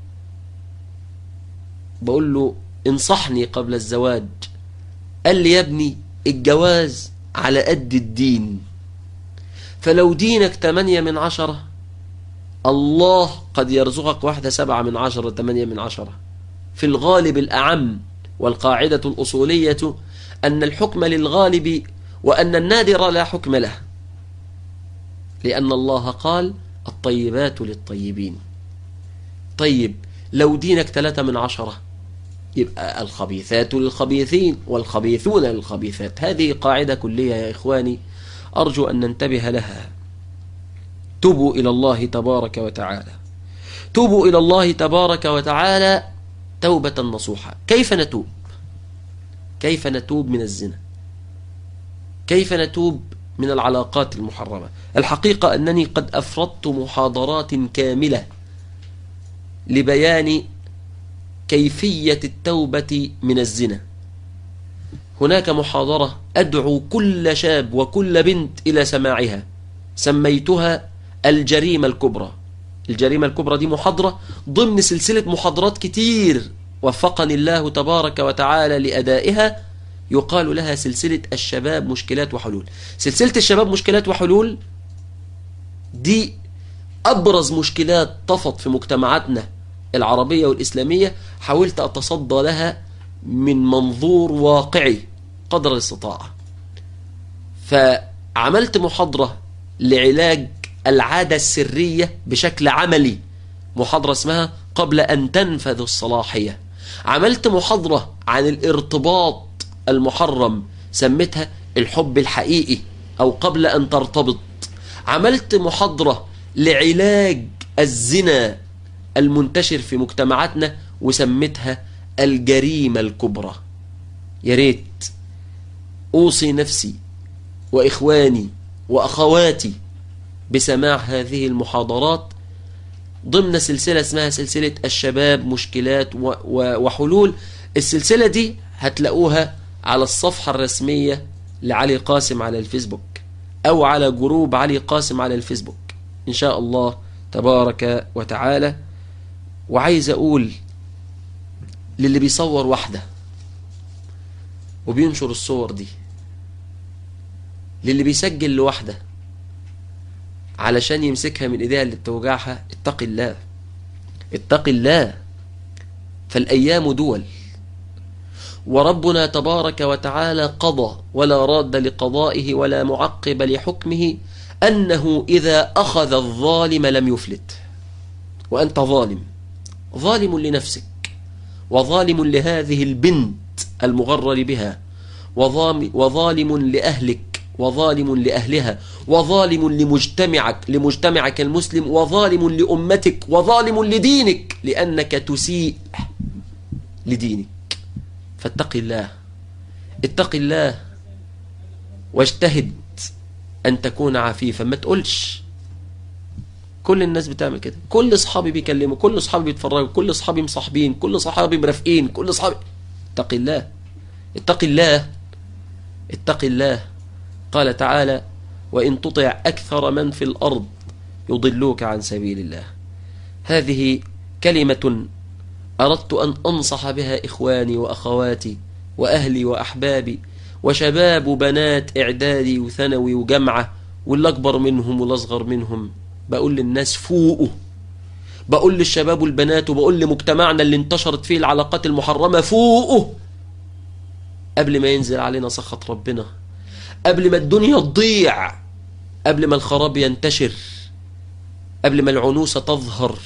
بقول له: انصحني قبل الزواج. قال لي: يا ابني، الجواز على قد الدين، فلو دينك 8/10 الله قد يرزقك واحدة 7/10 8/10. في الغالب الأعم، والقاعدة الأصولية أن الحكم للغالب وأن النادر لا حكم له، لأن الله قال: الطيبات للطيبين. طيب لو دينك 3/10 يبقى الخبيثات للخبيثين والخبيثون للخبيثات. هذه قاعدة كلية يا إخواني، أرجو أن ننتبه لها. توبوا إلى الله تبارك وتعالى، توبوا إلى الله تبارك وتعالى توبة نصوحة. كيف نتوب؟ كيف نتوب من الزنا؟ كيف نتوب من العلاقات المحرمة؟ الحقيقة أنني قد أفردت محاضرات كاملة لبيان كيفية التوبة من الزنا. هناك محاضرة أدعو كل شاب وكل بنت إلى سماعها، سميتها الجريمة الكبرى. الجريمة الكبرى دي محاضرة ضمن سلسلة محاضرات كتير وفقني الله تبارك وتعالى لأدائها، يقال لها سلسلة الشباب مشكلات وحلول. سلسلة الشباب مشكلات وحلول دي أبرز مشكلات طفت في مجتمعاتنا العربية والإسلامية، حاولت أتصدى لها من منظور واقعي قدر الاستطاعة. فعملت محاضرة لعلاج العادة السرية بشكل عملي، محاضرة اسمها قبل أن تنفذ الصلاحية. عملت محاضرة عن الارتباط المحرم، سميتها الحب الحقيقي أو قبل أن ترتبط. عملت محاضرة لعلاج الزنا المنتشر في مجتمعاتنا وسميتها الجريمة الكبرى. يا ريت أوصي نفسي وإخواني وأخواتي بسماع هذه المحاضرات ضمن سلسلة اسمها سلسلة الشباب مشكلات وحلول. السلسلة دي هتلاقوها على الصفحة الرسمية لعلي قاسم على الفيسبوك أو على جروب علي قاسم على الفيسبوك إن شاء الله تبارك وتعالى. وعايز أقول للي بيصور واحدة وبينشر الصور دي، للي بيسجل لواحدة علشان يمسكها من ايديها اللي بتوجعها، اتق الله، اتق الله، فالأيام دول، وربنا تبارك وتعالى قضى ولا راد لقضائه ولا معقب لحكمه أنه إذا أخذ الظالم لم يفلت. وأنت ظالم، ظالم لنفسك، وظالم لهذه البنت المغرر بها، وظالم لأهلك، وظالم لأهلها، وظالم لمجتمعك المسلم، وظالم لأمتك، وظالم لدينك، لأنك تسيء لدينك. فاتق الله، اتق الله، واجتهد أن تكون عفيفا. ما تقولش كل الناس بتعمل كده، كل أصحابي بيكلموا، كل أصحابي بيتفرجوا، كل أصحابي مصاحبين، كل أصحابي مرافقين، كل أصحابي. اتق الله، اتق الله، اتق الله. قال تعالى: وإن تطع أكثر من في الأرض يضلوك عن سبيل الله. هذه كلمة أردت أن أنصح بها إخواني وأخواتي وأهلي وأحبابي وشباب وبنات إعدادي وثانوي وجامعة، واللي أكبر منهم والأصغر منهم. بقول للناس فوقوا، بقول للشباب والبنات، وبقول لمجتمعنا اللي انتشرت فيه العلاقات المحرمة: فوقوا قبل ما ينزل علينا سخط ربنا، قبل ما الدنيا تضيع، قبل ما الخراب ينتشر، قبل ما العنوسة تظهر.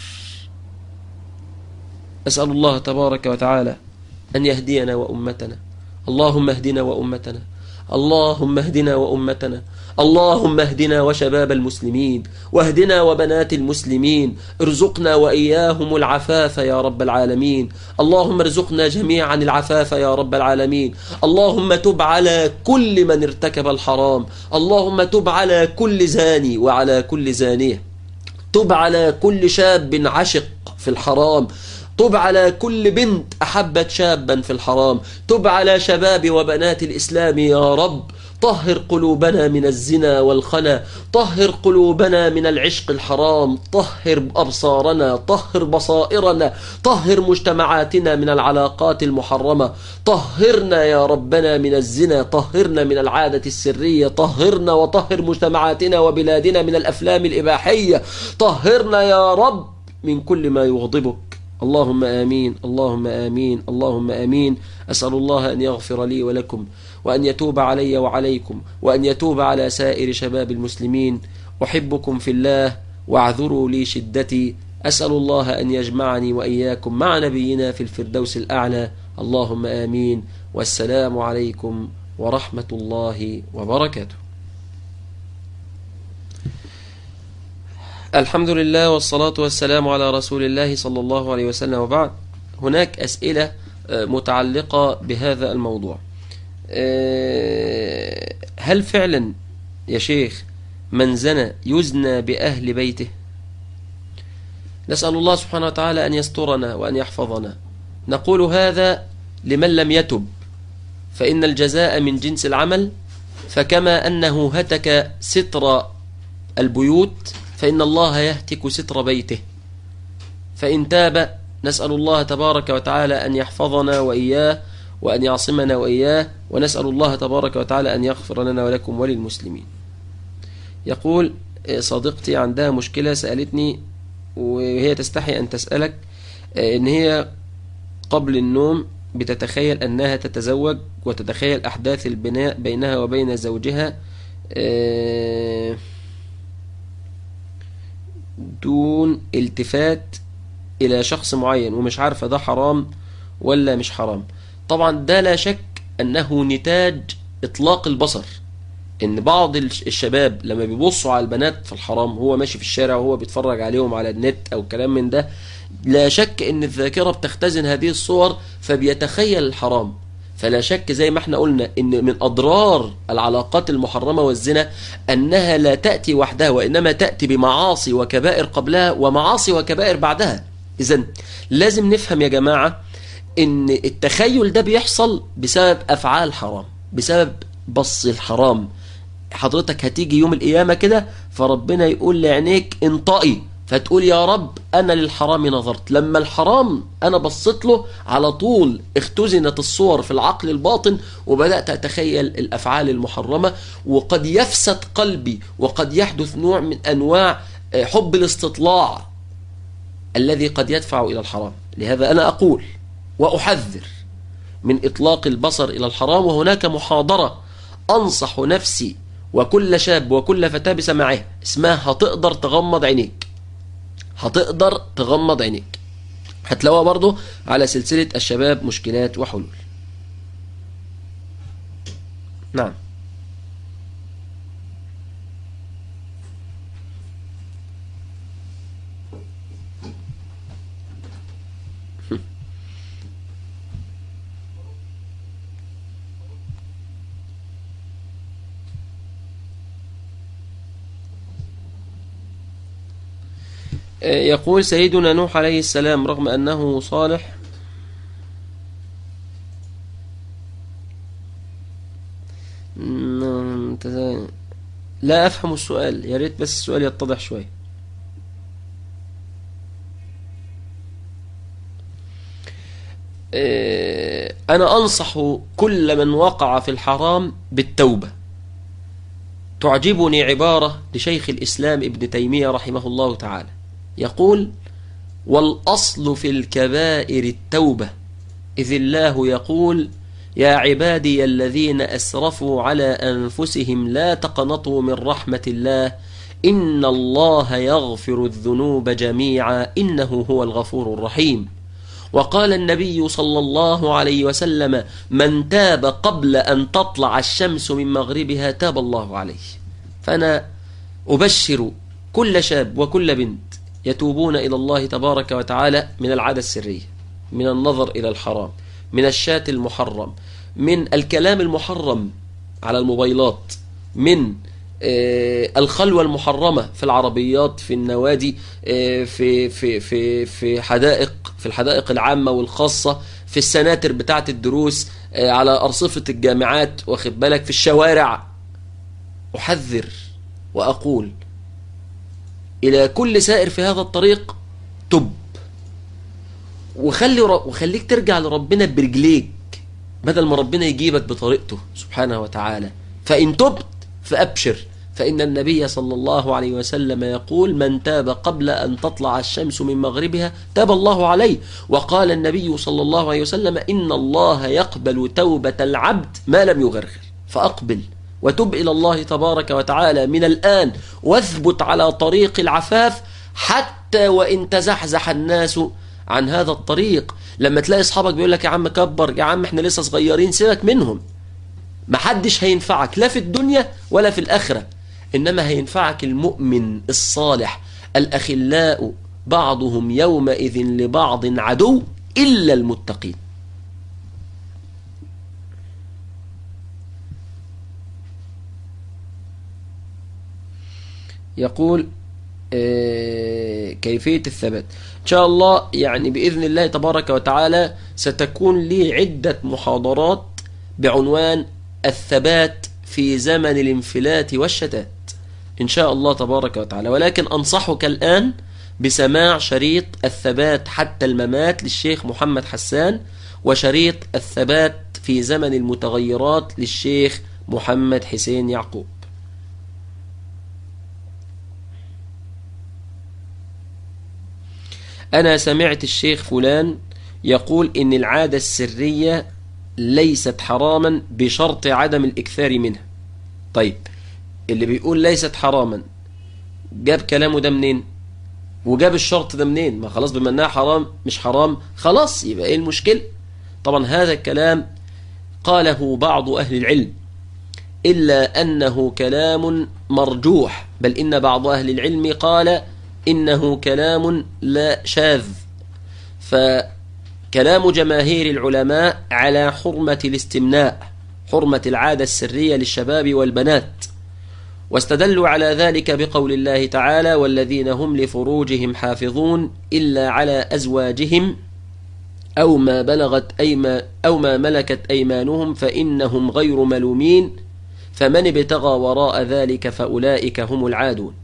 أسأل الله تبارك وتعالى أن يهدينا وأمتنا. اللهم اهدنا وأمتنا، اللهم اهدنا وأمتنا، اللهم اهدنا وشباب المسلمين، واهدنا وبنات المسلمين، ارزقنا وإياهم العفاف يا رب العالمين. اللهم ارزقنا جميعا العفاف يا رب العالمين. اللهم تب على كل من ارتكب الحرام، اللهم تب على كل زاني وعلى كل زانية، تب على كل شاب عشق في الحرام، تب على كل بنت أحبت شابا في الحرام، تب على شباب وبنات الإسلام يا رب. طهر قلوبنا من الزنا والخنا، طهر قلوبنا من العشق الحرام، طهر أبصارنا، طهر بصائرنا، طهر مجتمعاتنا من العلاقات المحرمة، طهرنا يا ربنا من الزنا، طهرنا من العادة السرية، طهرنا وطهر مجتمعاتنا وبلادنا من الأفلام الإباحية، طهرنا يا رب من كل ما يغضبك. اللهم آمين، اللهم آمين، اللهم آمين. أسأل الله أن يغفر لي ولكم، وأن يتوب علي وعليكم، وأن يتوب على سائر شباب المسلمين. أحبكم في الله واعذروا لي شدتي. أسأل الله أن يجمعني وإياكم مع نبينا في الفردوس الأعلى. اللهم آمين. والسلام عليكم ورحمة الله وبركاته. الحمد لله والصلاة والسلام على رسول الله صلى الله عليه وسلم، وبعد. هناك أسئلة متعلقة بهذا الموضوع. هل فعلا يا شيخ من زنى يزنى بأهل بيته؟ نسأل الله سبحانه وتعالى أن يسترنا وأن يحفظنا. نقول هذا لمن لم يتب، فإن الجزاء من جنس العمل، فكما أنه هتك ستر البيوت فإن الله يهتك ستر بيته. فإن تاب نسأل الله تبارك وتعالى أن يحفظنا وإياه وأن يعصمنا وإياه، ونسأل الله تبارك وتعالى أن يغفر لنا ولكم وللمسلمين. يقول صديقتي عندها مشكلة، سألتني وهي تستحي أن تسألك، إن هي قبل النوم بتتخيل أنها تتزوج وتتخيل أحداث البناء بينها وبين زوجها دون التفات إلى شخص معين، ومش عارفة ده حرام ولا مش حرام. طبعا ده لا شك أنه نتاج إطلاق البصر، إن بعض الشباب لما بيبصوا على البنات في الحرام، هو ماشي في الشارع وهو بيتفرج عليهم على النت أو كلام من ده، لا شك إن الذاكرة بتختزن هذه الصور فبيتخيل الحرام. فلا شك زي ما احنا قلنا إن من أضرار العلاقات المحرمة والزنا أنها لا تأتي وحدها، وإنما تأتي بمعاصي وكبائر قبلها ومعاصي وكبائر بعدها. إذن لازم نفهم يا جماعة إن التخيل ده بيحصل بسبب أفعال حرام، بسبب بص الحرام. حضرتك هتيجي يوم القيامة كده فربنا يقول لعينيك انطقي، فتقول يا رب أنا للحرام نظرت. لما الحرام أنا بصيت له على طول اختزنت الصور في العقل الباطن، وبدأت أتخيل الأفعال المحرمة، وقد يفسد قلبي، وقد يحدث نوع من أنواع حب الاستطلاع الذي قد يدفع إلى الحرام. لهذا أنا أقول وأحذر من إطلاق البصر إلى الحرام. وهناك محاضرة أنصح نفسي وكل شاب وكل فتاة بسماعها، اسمها هتقدر تغمض عينيك. هتقدر تغمض عينيك، هتلاقوها برضو على سلسلة الشباب مشكلات وحلول. نعم. يقول سيدنا نوح عليه السلام رغم أنه صالح لا أفهم السؤال، يا ريت بس السؤال يتضح شوي. أنا أنصح كل من وقع في الحرام بالتوبة. تعجبني عبارة لشيخ الإسلام ابن تيمية رحمه الله تعالى، يقول والأصل في الكبائر التوبة، إذ الله يقول يا عبادي الذين أسرفوا على أنفسهم لا تقنطوا من رحمة الله إن الله يغفر الذنوب جميعا إنه هو الغفور الرحيم. وقال النبي صلى الله عليه وسلم من تاب قبل أن تطلع الشمس من مغربها تاب الله عليه. فأنا أبشر كل شاب وكل بنت يتوبون إلى الله تبارك وتعالى من العادة السرية، من النظر إلى الحرام، من الشات المحرم، من الكلام المحرم على الموبايلات، من الخلوة المحرمة في العربيات، في النوادي، في الحدائق العامة والخاصة، في السناتر بتاعة الدروس، على أرصفة الجامعات، واخد بالك، في الشوارع. أحذر وأقول إلى كل سائر في هذا الطريق: تب، وخليك ترجع لربنا برجليك بدل ما ربنا يجيبك بطريقته سبحانه وتعالى. فإن تبت فأبشر، فإن النبي صلى الله عليه وسلم يقول: من تاب قبل أن تطلع الشمس من مغربها تاب الله عليه. وقال النبي صلى الله عليه وسلم: إن الله يقبل توبة العبد ما لم يغرغر. فأقبل وتب إلى الله تبارك وتعالى من الآن، واثبت على طريق العفاف حتى وإن تزحزح الناس عن هذا الطريق. لما تلاقي أصحابك بيقول لك: يا عم كبر، يا عم احنا لسه صغيرين، سيبك منهم. محدش هينفعك لا في الدنيا ولا في الآخرة، إنما هينفعك المؤمن الصالح. الأخلاء بعضهم يومئذ لبعض عدو إلا المتقين. يقول كيفية الثبات. إن شاء الله يعني بإذن الله تبارك وتعالى ستكون لي عدة محاضرات بعنوان الثبات في زمن الانفلات والشتات إن شاء الله تبارك وتعالى. ولكن أنصحك الآن بسماع شريط الثبات حتى الممات للشيخ محمد حسان، وشريط الثبات في زمن المتغيرات للشيخ محمد حسين يعقوب. أنا سمعت الشيخ فلان يقول إن العادة السرية ليست حراما بشرط عدم الإكثار منها. طيب، اللي بيقول ليست حراما جاب كلامه ده منين؟ وجاب الشرط ده منين؟ ما خلاص بما أنها حرام مش حرام خلاص، يبقى إيه المشكلة؟ طبعا هذا الكلام قاله بعض أهل العلم، إلا أنه كلام مرجوح، بل إن بعض أهل العلم قال إنه كلام لا شاذ. فكلام جماهير العلماء على حرمة الاستمناء، حرمة العادة السرية للشباب والبنات، واستدلوا على ذلك بقول الله تعالى: والذين هم لفروجهم حافظون إلا على أزواجهم أو ما ملكت أيمانهم فإنهم غير ملومين فمن ابتغى وراء ذلك فأولئك هم العادون.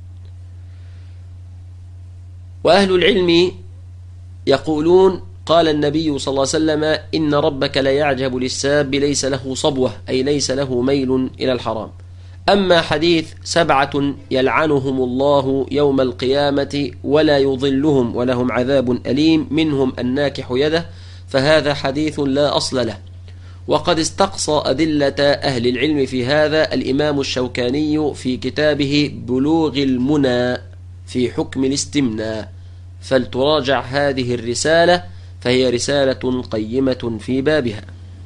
وأهل العلم يقولون: قال النبي صلى الله عليه وسلم: إن ربك ليعجب للساب ليس له صبوة، أي ليس له ميل إلى الحرام. أما حديث 7 يلعنهم الله يوم القيامة ولا يظلهم ولهم عذاب أليم منهم الناكح يده، فهذا حديث لا أصل له. وقد استقصى أدلة أهل العلم في هذا الإمام الشوكاني في كتابه بلوغ المنى في حكم الاستمناء، فلتراجع هذه الرسالة، فهي رسالة قيمة في بابها.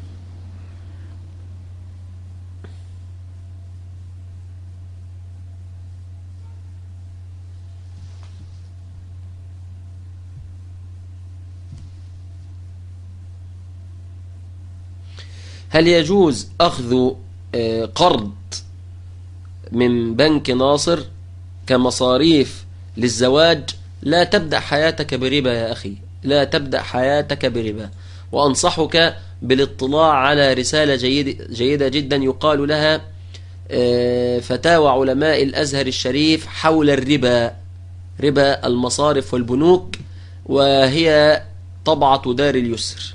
هل يجوز أخذ قرض من بنك ناصر كمصاريف للزواج؟ لا تبدأ حياتك بربا يا أخي، لا تبدأ حياتك بربا. وأنصحك بالاطلاع على رسالة جيدة جدا يقال لها فتاوى علماء الأزهر الشريف حول الربا، ربا المصارف والبنوك، وهي طبعة دار اليسر.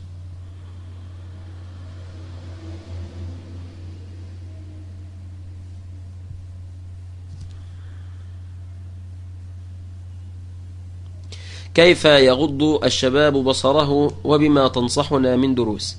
كيف يغض الشباب بصره وبما تنصحنا من دروس؟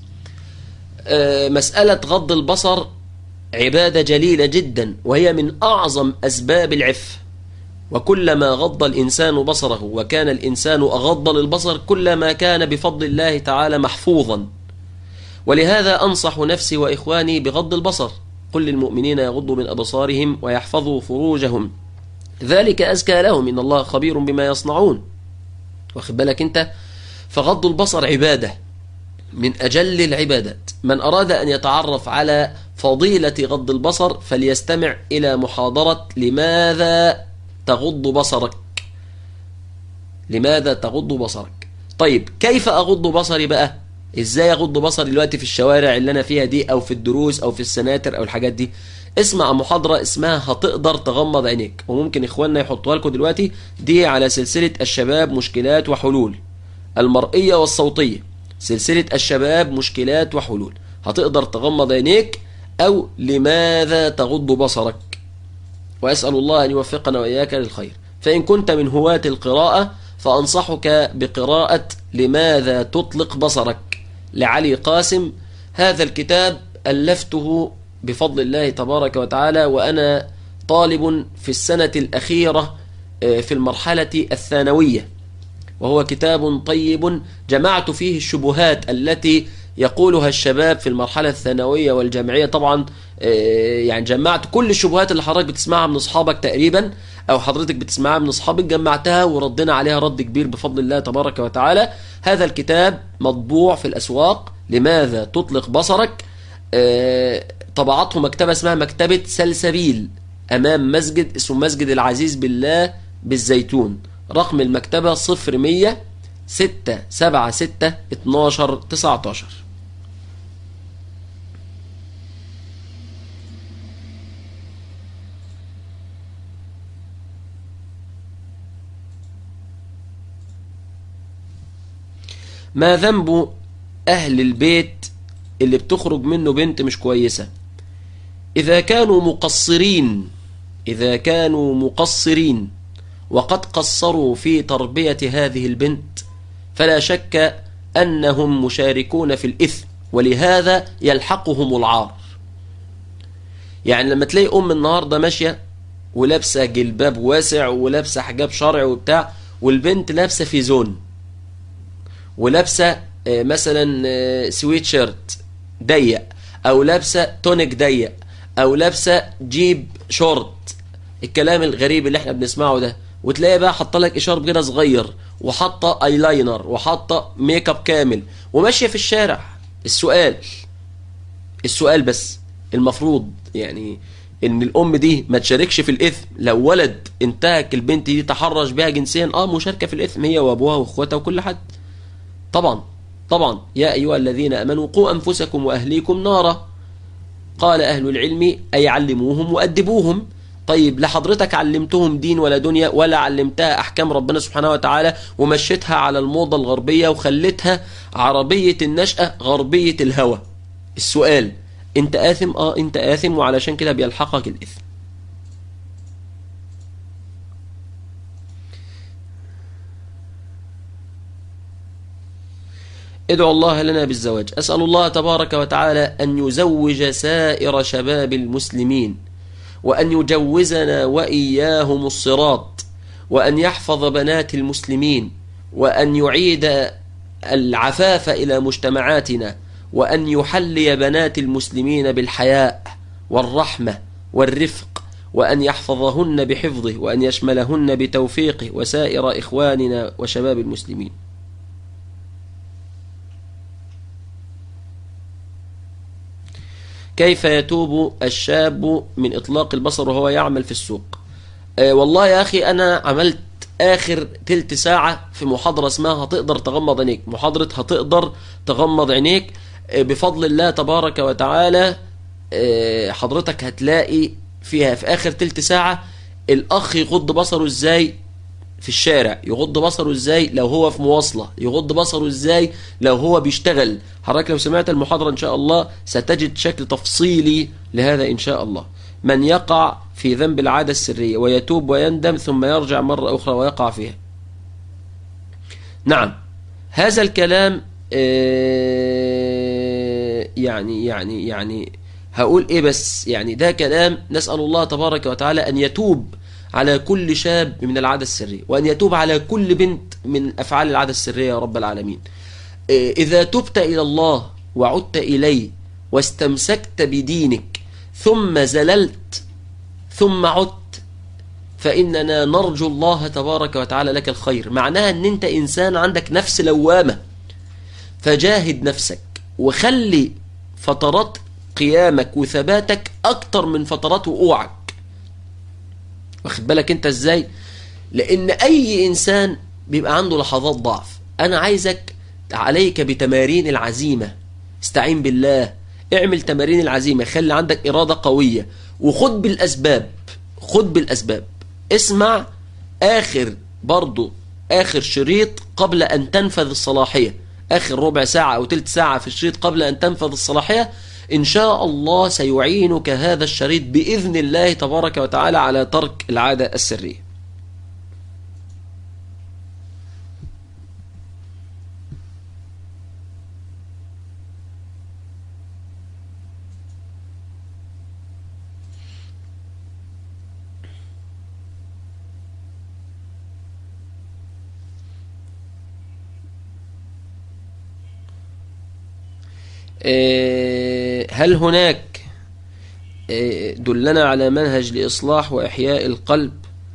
مسألة غض البصر عبادة جليلة جدا، وهي من أعظم أسباب العفة. وكلما غض الإنسان بصره وكان الإنسان أغض للبصر كلما كان بفضل الله تعالى محفوظا. ولهذا أنصح نفسي وإخواني بغض البصر. قل للمؤمنين يغضوا من أبصارهم ويحفظوا فروجهم ذلك أزكى لهم إن الله خبير بما يصنعون. واخد بالك انت؟ فغض البصر عبادة من أجل العبادات. من أراد أن يتعرف على فضيلة غض البصر فليستمع إلى محاضرة لماذا تغض بصرك. لماذا تغض بصرك؟ طيب كيف أغض بصري بقى؟ إزاي أغض بصري دلوقتي في الشوارع اللي أنا فيها دي، أو في الدروس، أو في السناتر، أو الحاجات دي؟ اسمع محاضرة اسمها هتقدر تغمض عينيك، وممكن إخواننا يحطوها لكم دلوقتي، دي على سلسلة الشباب مشكلات وحلول المرئية والصوتية. سلسلة الشباب مشكلات وحلول، هتقدر تغمض عينيك، أو لماذا تغض بصرك. وأسأل الله أن يوفقنا وإياك للخير. فإن كنت من هواة القراءة فأنصحك بقراءة لماذا تطلق بصرك لعلي قاسم. هذا الكتاب ألفته بفضل الله تبارك وتعالى وأنا طالب في السنة الأخيرة في المرحلة الثانوية، وهو كتاب طيب جمعت فيه الشبهات التي يقولها الشباب في المرحلة الثانوية والجامعية. طبعا يعني جمعت كل الشبهات اللي حضرتك بتسمعها من أصحابك تقريبا، أو حضرتك بتسمعها من أصحابك، جمعتها وردنا عليها رد كبير بفضل الله تبارك وتعالى. هذا الكتاب مطبوع في الأسواق، لماذا تطلق بصرك. طبعته مكتبة اسمها مكتبة سلسبيل أمام مسجد اسمه مسجد العزيز بالله بالزيتون. رقم المكتبة 0100 676 12 19. ما ذنب أهل البيت اللي بتخرج منه بنت مش كويسة؟ إذا كانوا مقصرين وقد قصروا في تربية هذه البنت فلا شك أنهم مشاركون في الإثم، ولهذا يلحقهم العار. يعني لما تلاقي أم النهاردة ماشية ولابسة جلباب واسع ولابسة حجاب شرعي وبتاع، والبنت لابسة في زون، ولابسة مثلا سويت شيرت ضيق، أو لابسة تونيك ضيق، أو لابسة جيب شورت، الكلام الغريب اللي احنا بنسمعه ده، وتلاقي بقى حاطه لك اشارب كده صغير، وحاطه ايلاينر، وحاطه ميك اب كامل، وماشيه في الشارع. السؤال بس المفروض يعني ان الام دي ما تشاركش في الاثم. لو ولد انتهك البنت دي تحرش بها جنسيا، مشاركه في الاثم هي وابوها واخواتها وكل حد. طبعا يا ايها الذين امنوا قوا انفسكم واهليكم نارا. قال اهل العلم اي علموهم وادبوهم. طيب لحضرتك علمتهم دين ولا دنيا، ولا علمتها أحكام ربنا سبحانه وتعالى، ومشيتها على الموضة الغربية وخلتها عربية النشأة غربية الهوى. السؤال انت آثم؟ انت آثم، وعلشان كده بيلحقك الإثم. ادعو الله لنا بالزواج. أسأل الله تبارك وتعالى أن يزوج سائر شباب المسلمين، وأن يجوزنا وإياهم الصراط، وأن يحفظ بنات المسلمين، وأن يعيد العفاف إلى مجتمعاتنا، وأن يحلي بنات المسلمين بالحياء والرحمة والرفق، وأن يحفظهن بحفظه، وأن يشملهن بتوفيقه، وسائر إخواننا وشباب المسلمين. كيف يتوب الشاب من إطلاق البصر وهو يعمل في السوق؟ والله يا أخي أنا عملت آخر تلت ساعة في محاضرة اسمها هتقدر تغمض عينيك. محاضرة هتقدر تغمض عينيك بفضل الله تبارك وتعالى. حضرتك هتلاقي فيها في آخر تلت ساعة الأخ يغض بصره إزاي في الشارع، يغض بصره إزاي لو هو في مواصلة، يغض بصره إزاي لو هو بيشتغل. حضرتك لو سمعت المحاضرة إن شاء الله ستجد شكل تفصيلي لهذا إن شاء الله. من يقع في ذنب العادة السرية ويتوب ويندم ثم يرجع مرة أخرى ويقع فيها. نعم هذا الكلام يعني هقول إيه بس، يعني ده كلام نسأل الله تبارك وتعالى أن يتوب على كل شاب من العادة السرية، وأن يتوب على كل بنت من أفعال العادة السرية يا رب العالمين. إذا تبت إلى الله وعدت إليه واستمسكت بدينك ثم زللت ثم عدت، فإننا نرجو الله تبارك وتعالى لك الخير. معناها أن أنت إنسان عندك نفس لوامة، فجاهد نفسك وخلي فترات قيامك وثباتك أكتر من فترات وقوعك. واخد بالك انت ازاي؟ لأن أي إنسان بيبقى عنده لحظات ضعف. أنا عايزك عليك بتمارين العزيمة، استعين بالله، اعمل تمارين العزيمة، خلي عندك إرادة قوية، وخد بالأسباب. خد بالأسباب. اسمع آخر شريط قبل أن تنفذ الصلاحية، آخر ربع ساعة أو تلت ساعة في الشريط قبل أن تنفذ الصلاحية. إن شاء الله سيعينك هذا الشريط بإذن الله تبارك وتعالى على ترك العادة السرية. هل هناك دلنا على منهج لإصلاح وإحياء القلب؟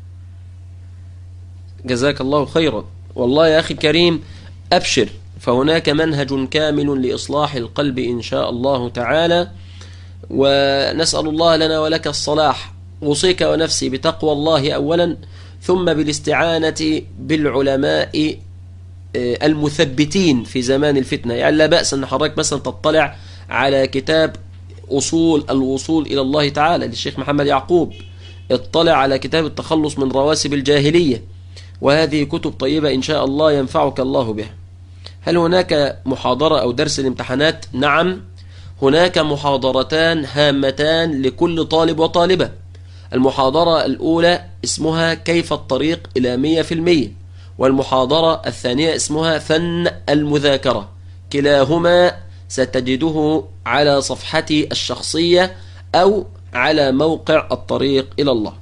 جزاك الله خيرا. والله يا أخي الكريم أبشر، فهناك منهج كامل لإصلاح القلب إن شاء الله تعالى، ونسأل الله لنا ولك الصلاح. أوصيك ونفسي بتقوى الله أولا، ثم بالاستعانة بالعلماء المثبتين في زمان الفتنة. يعني لا بأس أن حضرتك مثلا تطلع على كتاب أصول الوصول إلى الله تعالى للشيخ محمد يعقوب، اطلع على كتاب التخلص من رواسب الجاهلية، وهذه كتب طيبة إن شاء الله ينفعك الله بها. هل هناك محاضرة أو درس الامتحانات؟ نعم، هناك محاضرتان هامتان لكل طالب وطالبة. المحاضرة الأولى اسمها كيف الطريق إلى 100%، والمحاضرة الثانية اسمها فن المذاكرة. كلاهما ستجده على صفحتي الشخصية أو على موقع الطريق إلى الله.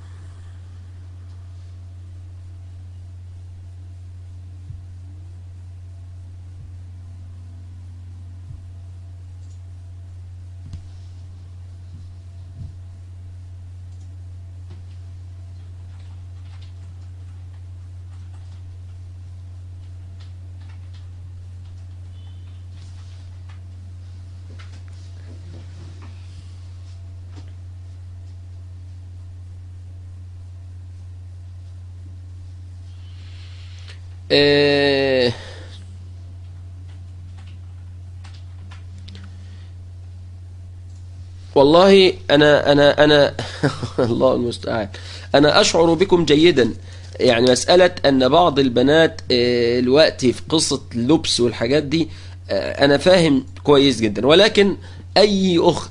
والله أنا الله المستعان، أنا أشعر بكم جيدا. يعني مسألة أن بعض البنات الوقت في قصة اللبس والحاجات دي أنا فاهم كويس جدا، ولكن أي أخت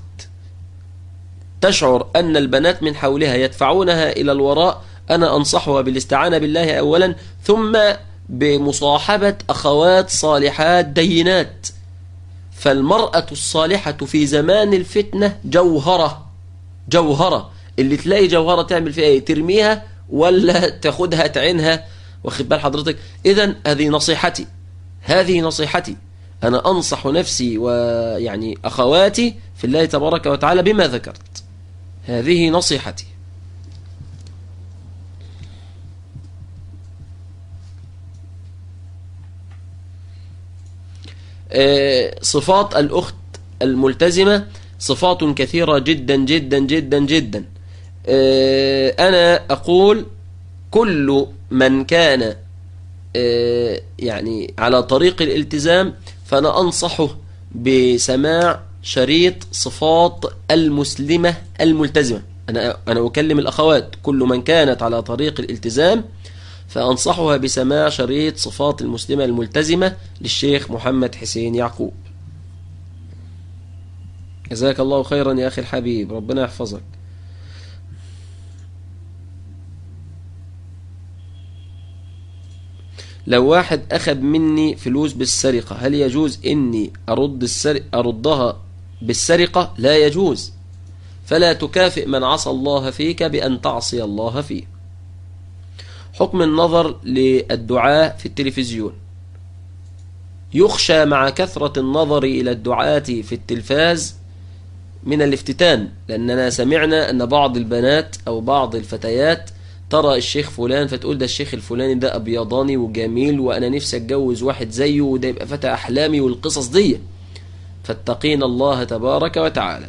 تشعر أن البنات من حولها يدفعونها إلى الوراء، أنا أنصحها بالاستعانة بالله أولا، ثم بمصاحبة أخوات صالحات دينات. فالمرأة الصالحة في زمان الفتنة جوهرة. اللي تلاقي جوهرة تعمل فيها ايه؟ ترميها ولا تاخدها تعينها؟ واخد بال حضرتك؟ إذن هذه نصيحتي. أنا أنصح نفسي ويعني أخواتي في الله تبارك وتعالى بما ذكرت. هذه نصيحتي. صفات الأخت الملتزمة صفات كثيرة جدا جدا جدا جدا. أنا أقول كل من كان يعني على طريق الالتزام فأنا أنصحه بسماع شريط صفات المسلمة الملتزمة. أنا أكلم الأخوات، كل من كانت على طريق الالتزام فأنصحها بسماع شريط صفات المسلمة الملتزمة للشيخ محمد حسين يعقوب. جزاك الله خيرا يا أخي الحبيب، ربنا يحفظك. لو واحد أخذ مني فلوس بالسرقة، هل يجوز إني أردها بالسرقة؟ لا يجوز. فلا تكافئ من عصى الله فيك بأن تعصي الله فيه. حكم النظر للدعاء في التلفزيون. يخشى مع كثرة النظر إلى الدعاة في التلفاز من الافتتان، لأننا سمعنا أن بعض البنات أو بعض الفتيات ترى الشيخ فلان فتقول ده الشيخ الفلاني ده أبيضاني وجميل وأنا نفسي أتجوز واحد زيه وده يبقى فتى أحلامي والقصص دي. فاتقين الله تبارك وتعالى.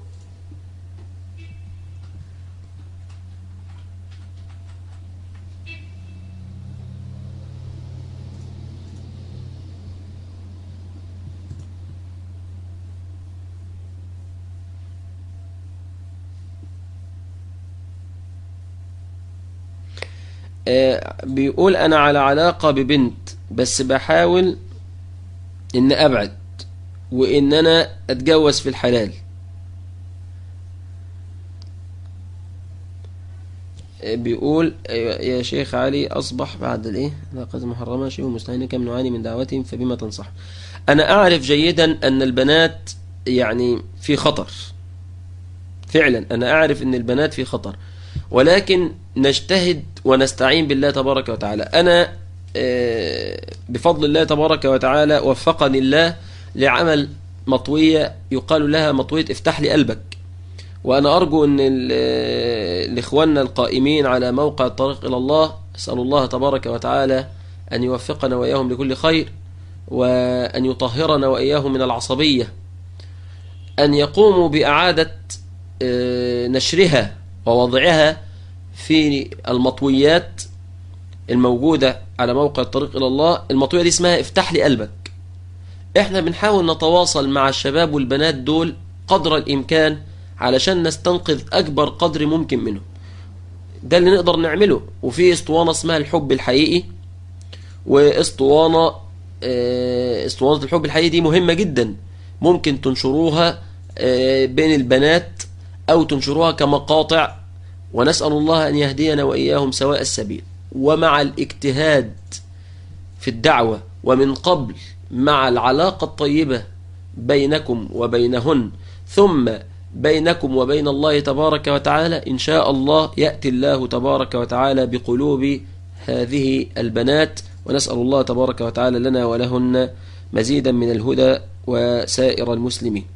بيقول أنا على علاقة ببنت بس بحاول إن أبعد وإن أنا أتجوز في الحلال. بيقول يا شيخ علي أصبح بعد الإيه علاقة محرمة شيء مستهين كم نعاني من دعوتهم فبما تنصح. أنا أعرف جيدا أن البنات يعني في خطر فعلا، أنا أعرف أن البنات في خطر، ولكن نجتهد ونستعين بالله تبارك وتعالى. أنا بفضل الله تبارك وتعالى وفقني الله لعمل مطوية يقال لها مطوية افتح لي قلبك، وأنا أرجو أن الإخوان القائمين على موقع الطريق إلى الله أسأل الله تبارك وتعالى أن يوفقنا وإياهم لكل خير، وأن يطهرنا وإياهم من العصبية، أن يقوموا بإعادة نشرها ووضعها في المطويات الموجودة على موقع الطريق إلى الله. المطوية دي اسمها افتح لي قلبك. احنا بنحاول نتواصل مع الشباب والبنات دول قدر الإمكان علشان نستنقذ أكبر قدر ممكن منهم، ده اللي نقدر نعمله. وفي اسطوانة اسمها الحب الحقيقي، واسطوانة الحب الحقيقي دي مهمة جدا، ممكن تنشروها بين البنات أو تنشروها كمقاطع، ونسأل الله أن يهدينا وإياهم سواء السبيل. ومع الاجتهاد في الدعوة ومن قبل مع العلاقة الطيبة بينكم وبينهن ثم بينكم وبين الله تبارك وتعالى، إن شاء الله يأتي الله تبارك وتعالى بقلوب هذه البنات، ونسأل الله تبارك وتعالى لنا ولهن مزيدا من الهدى وسائر المسلمين.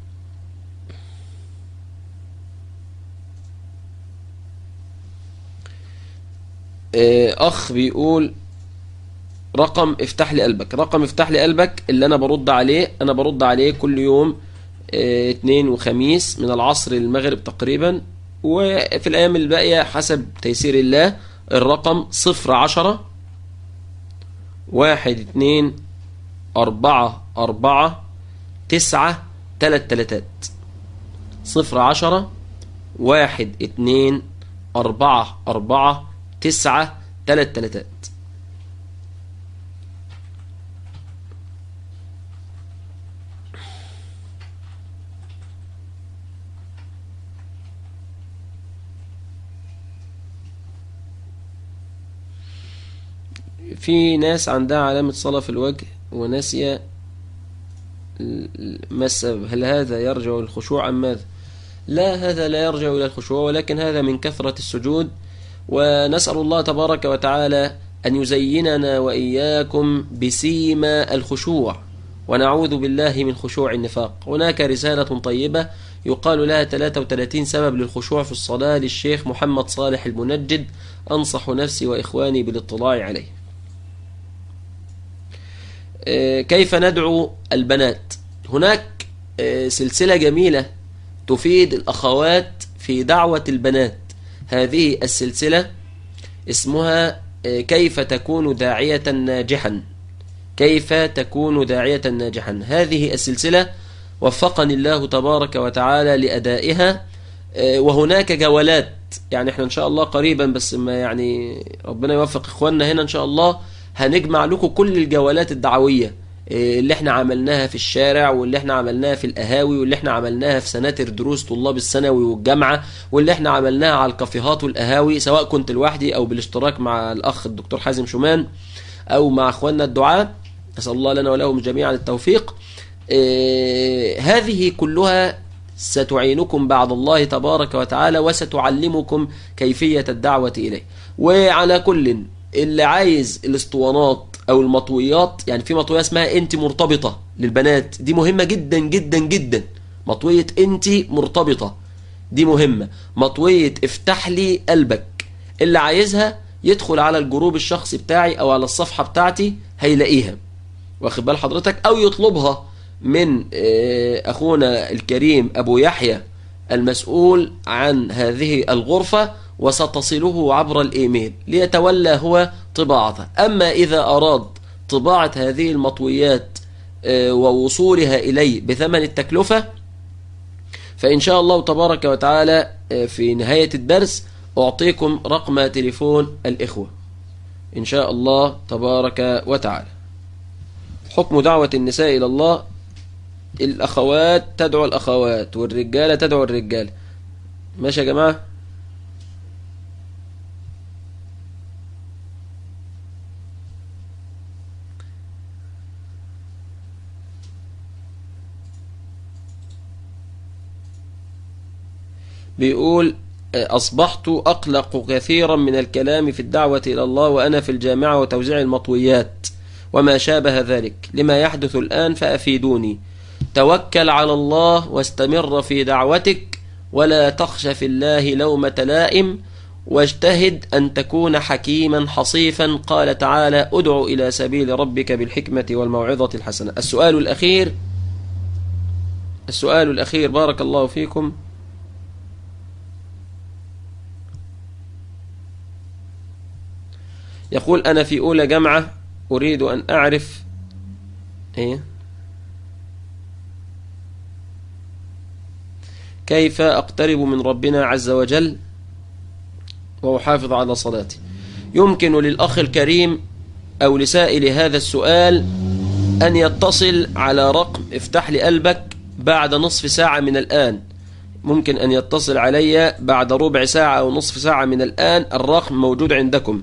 أخ بيقول رقم افتح لي قلبك. رقم افتح لي قلبك اللي أنا برد عليه كل يوم اثنين وخميس من العصر للمغرب تقريبا، وفي الأيام الباقية حسب تيسير الله. الرقم 010 12 44 9 3 010 12 44 9 3. في ناس عندها علامة صلاة في الوجه وناسية ما السبب؟ هل هذا يرجع إلى الخشوع أم ماذا؟ لا، هذا لا يرجع إلى الخشوع، ولكن هذا من كثرة السجود. ونسأل الله تبارك وتعالى أن يزيننا وإياكم بسيما الخشوع، ونعوذ بالله من خشوع النفاق. هناك رسالة طيبة يقال لها 33 سبب للخشوع في الصلاة للشيخ محمد صالح المنجد، أنصح نفسي وإخواني بالاطلاع عليه. كيف ندعو البنات؟ هناك سلسلة جميلة تفيد الأخوات في دعوة البنات. هذه السلسلة اسمها كيف تكون داعية ناجحا. كيف تكون داعية ناجحا. هذه السلسلة وفقني الله تبارك وتعالى لأدائها، وهناك جولات، يعني احنا ان شاء الله قريبا، بس ما يعني ربنا يوفق اخواننا هنا ان شاء الله، هنجمع لكم كل الجولات الدعوية اللي احنا عملناها في الشارع، واللي احنا عملناها في القهاوي، واللي احنا عملناها في سناتر دروس طلاب الثانوي والجامعة، واللي احنا عملناها على الكافيهات والقهاوي، سواء كنت لوحدي او بالاشتراك مع الاخ الدكتور حازم شومان او مع اخواننا الدعاء، نسأل الله لنا ولهم جميعا التوفيق. هذه كلها ستعينكم بعد الله تبارك وتعالى، وستعلمكم كيفية الدعوة إليه. وعلى كل اللي عايز الاسطوانات أو المطويات، يعني في مطوية اسمها انت مرتبطة للبنات، دي مهمة جدا جدا جدا. مطوية انت مرتبطة دي مهمة. مطوية افتح لي قلبك، اللي عايزها يدخل على الجروب الشخصي بتاعي أو على الصفحة بتاعتي هيلاقيها، واخد بال حضرتك، أو يطلبها من أخونا الكريم أبو يحيى المسؤول عن هذه الغرفة، وستصله عبر الإيميل ليتولى هو طباعتها. أما إذا أراد طباعة هذه المطويات ووصولها إلي بثمن التكلفة، فإن شاء الله تبارك وتعالى في نهاية الدرس أعطيكم رقم تليفون الإخوة إن شاء الله تبارك وتعالى. حكم دعوة النساء إلى الله: الأخوات تدعو الأخوات والرجالة تدعو الرجال. ماشي يا جماعة؟ بيقول: أصبحت أقلق كثيرا من الكلام في الدعوة إلى الله وأنا في الجامعة وتوزيع المطويات وما شابه ذلك لما يحدث الآن، فأفيدوني. توكل على الله واستمر في دعوتك ولا تخش في الله لومة لائم، واجتهد أن تكون حكيما حصيفا. قال تعالى: ادع إلى سبيل ربك بالحكمة والموعظة الحسنة. السؤال الأخير بارك الله فيكم: يقول: أنا في أولى جامعة أريد أن أعرف كيف أقترب من ربنا عز وجل وأحافظ على صلاتي. يمكن للأخ الكريم أو لسائل هذا السؤال أن يتصل على رقم افتح لي قلبك بعد نصف ساعة من الآن. ممكن أن يتصل علي بعد ربع ساعة أو نصف ساعة من الآن. الرقم موجود عندكم: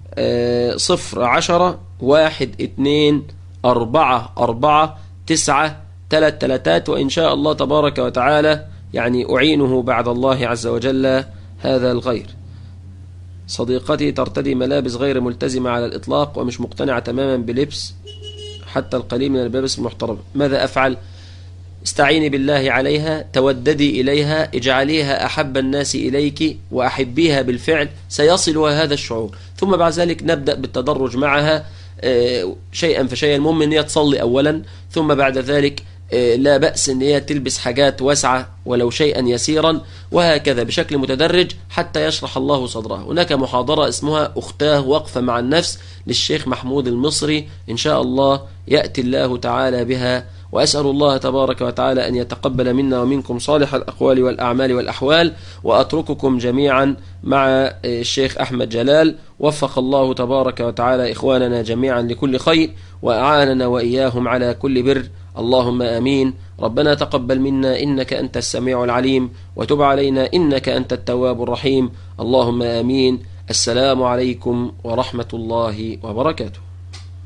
010-12-4-4-9-3-3، وإن شاء الله تبارك وتعالى يعني أعينه بعد الله عز وجل هذا الغير. صديقتي ترتدي ملابس غير ملتزمة على الإطلاق ومش مقتنعة تماما بلبس حتى القليل من الملابس المحترمة، ماذا أفعل؟ استعيني بالله عليها، توددي إليها، اجعليها أحب الناس إليك وأحبيها بالفعل، سيصلها هذا الشعور. ثم بعد ذلك نبدأ بالتدرج معها شيئا فشيئا. المهم أن هي تصلي أولا، ثم بعد ذلك لا بأس أن هي تلبس حاجات واسعة ولو شيئا يسيرا، وهكذا بشكل متدرج حتى يشرح الله صدرها. هناك محاضرة اسمها أختاه وقفة مع النفس للشيخ محمود المصري، إن شاء الله يأتي الله تعالى بها. وأسأل الله تبارك وتعالى أن يتقبل منا ومنكم صالح الأقوال والأعمال والأحوال. وأترككم جميعا مع الشيخ أحمد جلال. وفق الله تبارك وتعالى إخواننا جميعا لكل خير، وأعاننا وإياهم على كل بر. اللهم آمين. ربنا تقبل منا إنك أنت السميع العليم، وتب علينا إنك أنت التواب الرحيم. اللهم آمين. السلام عليكم ورحمة الله وبركاته.